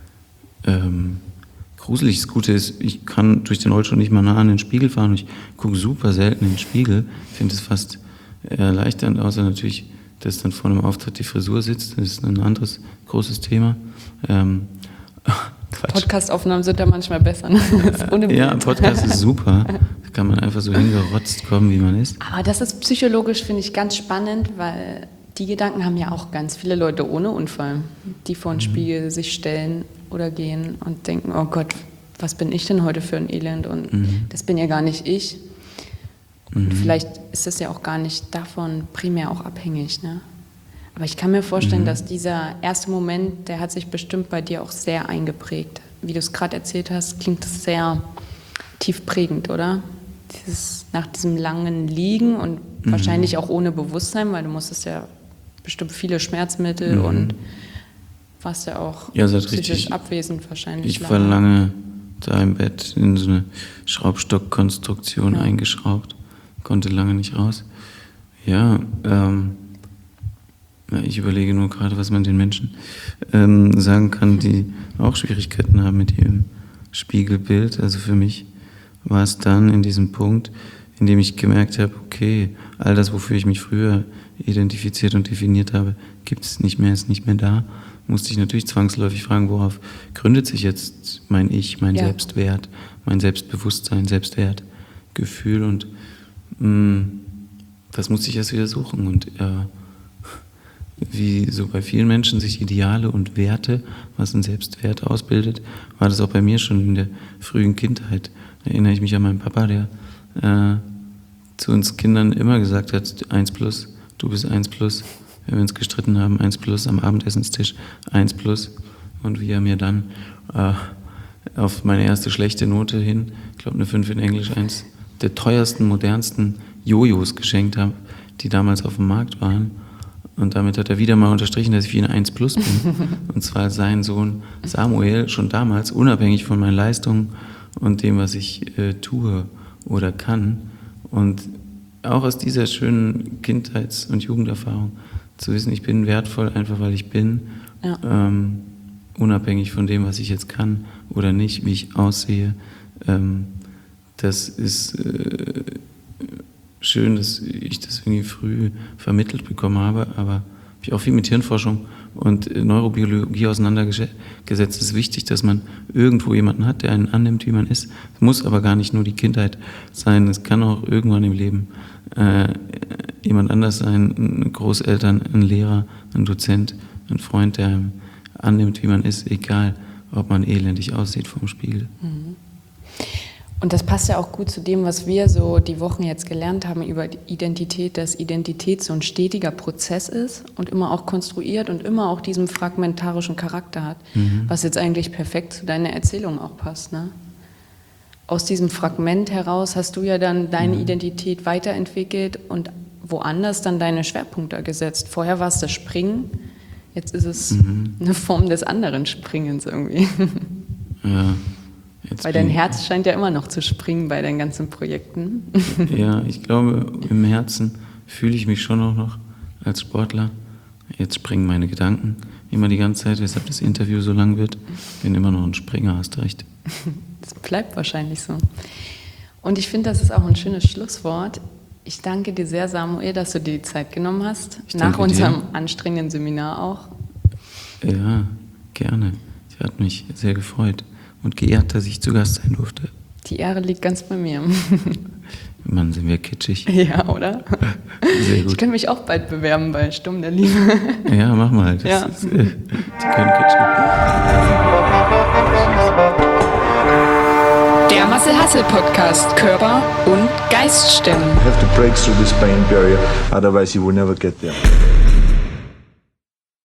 ähm, gruselig. Das Gute ist, ich kann durch den Rollstuhl nicht mal nah an den Spiegel fahren. Und ich gucke super selten in den Spiegel. Finde es fast erleichternd, außer natürlich, dass dann vor einem Auftritt die Frisur sitzt. Das ist ein anderes großes Thema. Ähm, Podcast-Aufnahmen sind ja manchmal besser. Ne? Ohne ja, Podcast ist super. Da kann man einfach so hingerotzt kommen, wie man ist. Aber das ist psychologisch, finde ich, ganz spannend, weil die Gedanken haben ja auch ganz viele Leute ohne Unfall, die vor den Spiegel sich stellen oder gehen und denken, oh Gott, was bin ich denn heute für ein Elend und mhm. das bin ja gar nicht ich. Und mhm. vielleicht ist das ja auch gar nicht davon primär auch abhängig. Ne? Aber ich kann mir vorstellen, mhm. dass dieser erste Moment, der hat sich bestimmt bei dir auch sehr eingeprägt. Wie du es gerade erzählt hast, klingt das sehr tief prägend, oder? Dieses, nach diesem langen Liegen und mhm. wahrscheinlich auch ohne Bewusstsein, weil du musstest ja bestimmt viele Schmerzmittel mhm. und warst ja auch ja, psychisch abwesend wahrscheinlich. Ich war lange da im Bett in so eine Schraubstockkonstruktion ja. eingeschraubt, konnte lange nicht raus. Ja, ähm, ja, ich überlege nur gerade, was man den Menschen ähm, sagen kann, die auch Schwierigkeiten haben mit ihrem Spiegelbild. Also für mich war es dann in diesem Punkt, in dem ich gemerkt habe, okay, all das, wofür ich mich früher identifiziert und definiert habe, gibt es nicht mehr, ist nicht mehr da. Musste ich natürlich zwangsläufig fragen, worauf gründet sich jetzt mein Ich, mein ja. Selbstwert, mein Selbstbewusstsein, Selbstwertgefühl und mh, das musste ich erst wieder suchen. Und äh, wie so bei vielen Menschen sich Ideale und Werte, was ein Selbstwert ausbildet, war das auch bei mir schon in der frühen Kindheit. Da erinnere ich mich an meinen Papa, der äh, zu uns Kindern immer gesagt hat, eins plus, du bist eins plus. Wenn wir uns gestritten haben, eins plus, am Abendessenstisch eins plus. Und wie er mir dann äh, auf meine erste schlechte Note hin, ich glaube eine fünf in Englisch, eins der teuersten, modernsten Jojos geschenkt habe, die damals auf dem Markt waren. Und damit hat er wieder mal unterstrichen, dass ich wie ein eins plus bin. Und zwar sein Sohn Samuel, schon damals, unabhängig von meinen Leistungen und dem, was ich äh, tue oder kann. Und auch aus dieser schönen Kindheits- und Jugenderfahrung zu wissen, ich bin wertvoll, einfach weil ich bin, ja. ähm, unabhängig von dem, was ich jetzt kann oder nicht, wie ich aussehe. Ähm, das ist äh, schön, dass ich das irgendwie früh vermittelt bekommen habe, aber habe ich auch viel mit Hirnforschung und Neurobiologie auseinandergesetzt. Es ist wichtig, dass man irgendwo jemanden hat, der einen annimmt, wie man ist. Es muss aber gar nicht nur die Kindheit sein, es kann auch irgendwann im Leben äh, jemand anders sein, Großeltern, ein Lehrer, ein Dozent, ein Freund, der einen annimmt, wie man ist, egal, ob man elendig aussieht vorm Spiegel. Mhm. Und das passt ja auch gut zu dem, was wir so die Wochen jetzt gelernt haben über Identität, dass Identität so ein stetiger Prozess ist und immer auch konstruiert und immer auch diesen fragmentarischen Charakter hat, mhm. was jetzt eigentlich perfekt zu deiner Erzählung auch passt, ne? Aus diesem Fragment heraus hast du ja dann deine mhm. Identität weiterentwickelt und woanders dann deine Schwerpunkte gesetzt. Vorher war es das Springen, jetzt ist es mhm. eine Form des anderen Springens irgendwie. Ja. Jetzt Weil dein Herz scheint ja immer noch zu springen bei deinen ganzen Projekten. Ja, ich glaube, im Herzen fühle ich mich schon auch noch als Sportler. Jetzt springen meine Gedanken immer die ganze Zeit, weshalb das Interview so lang wird. Bin immer noch ein Springer, hast recht. Das bleibt wahrscheinlich so. Und ich finde, das ist auch ein schönes Schlusswort. Ich danke dir sehr, Samuel, dass du dir die Zeit genommen hast. Nach unserem dir. anstrengenden Seminar auch. Ja, gerne. Ich hat mich sehr gefreut und geehrt, dass ich zu Gast sein durfte. Die Ehre liegt ganz bei mir. Mann, sind wir kitschig. Ja, oder? Sehr gut. Ich kann mich auch bald bewerben bei Sturm der Liebe. Ja, mach mal. Das ja. ist, äh, die können kitschig. Hassel-Podcast Körper und Geist stimmen. You have to break through this pain barrier, otherwise you will never get there.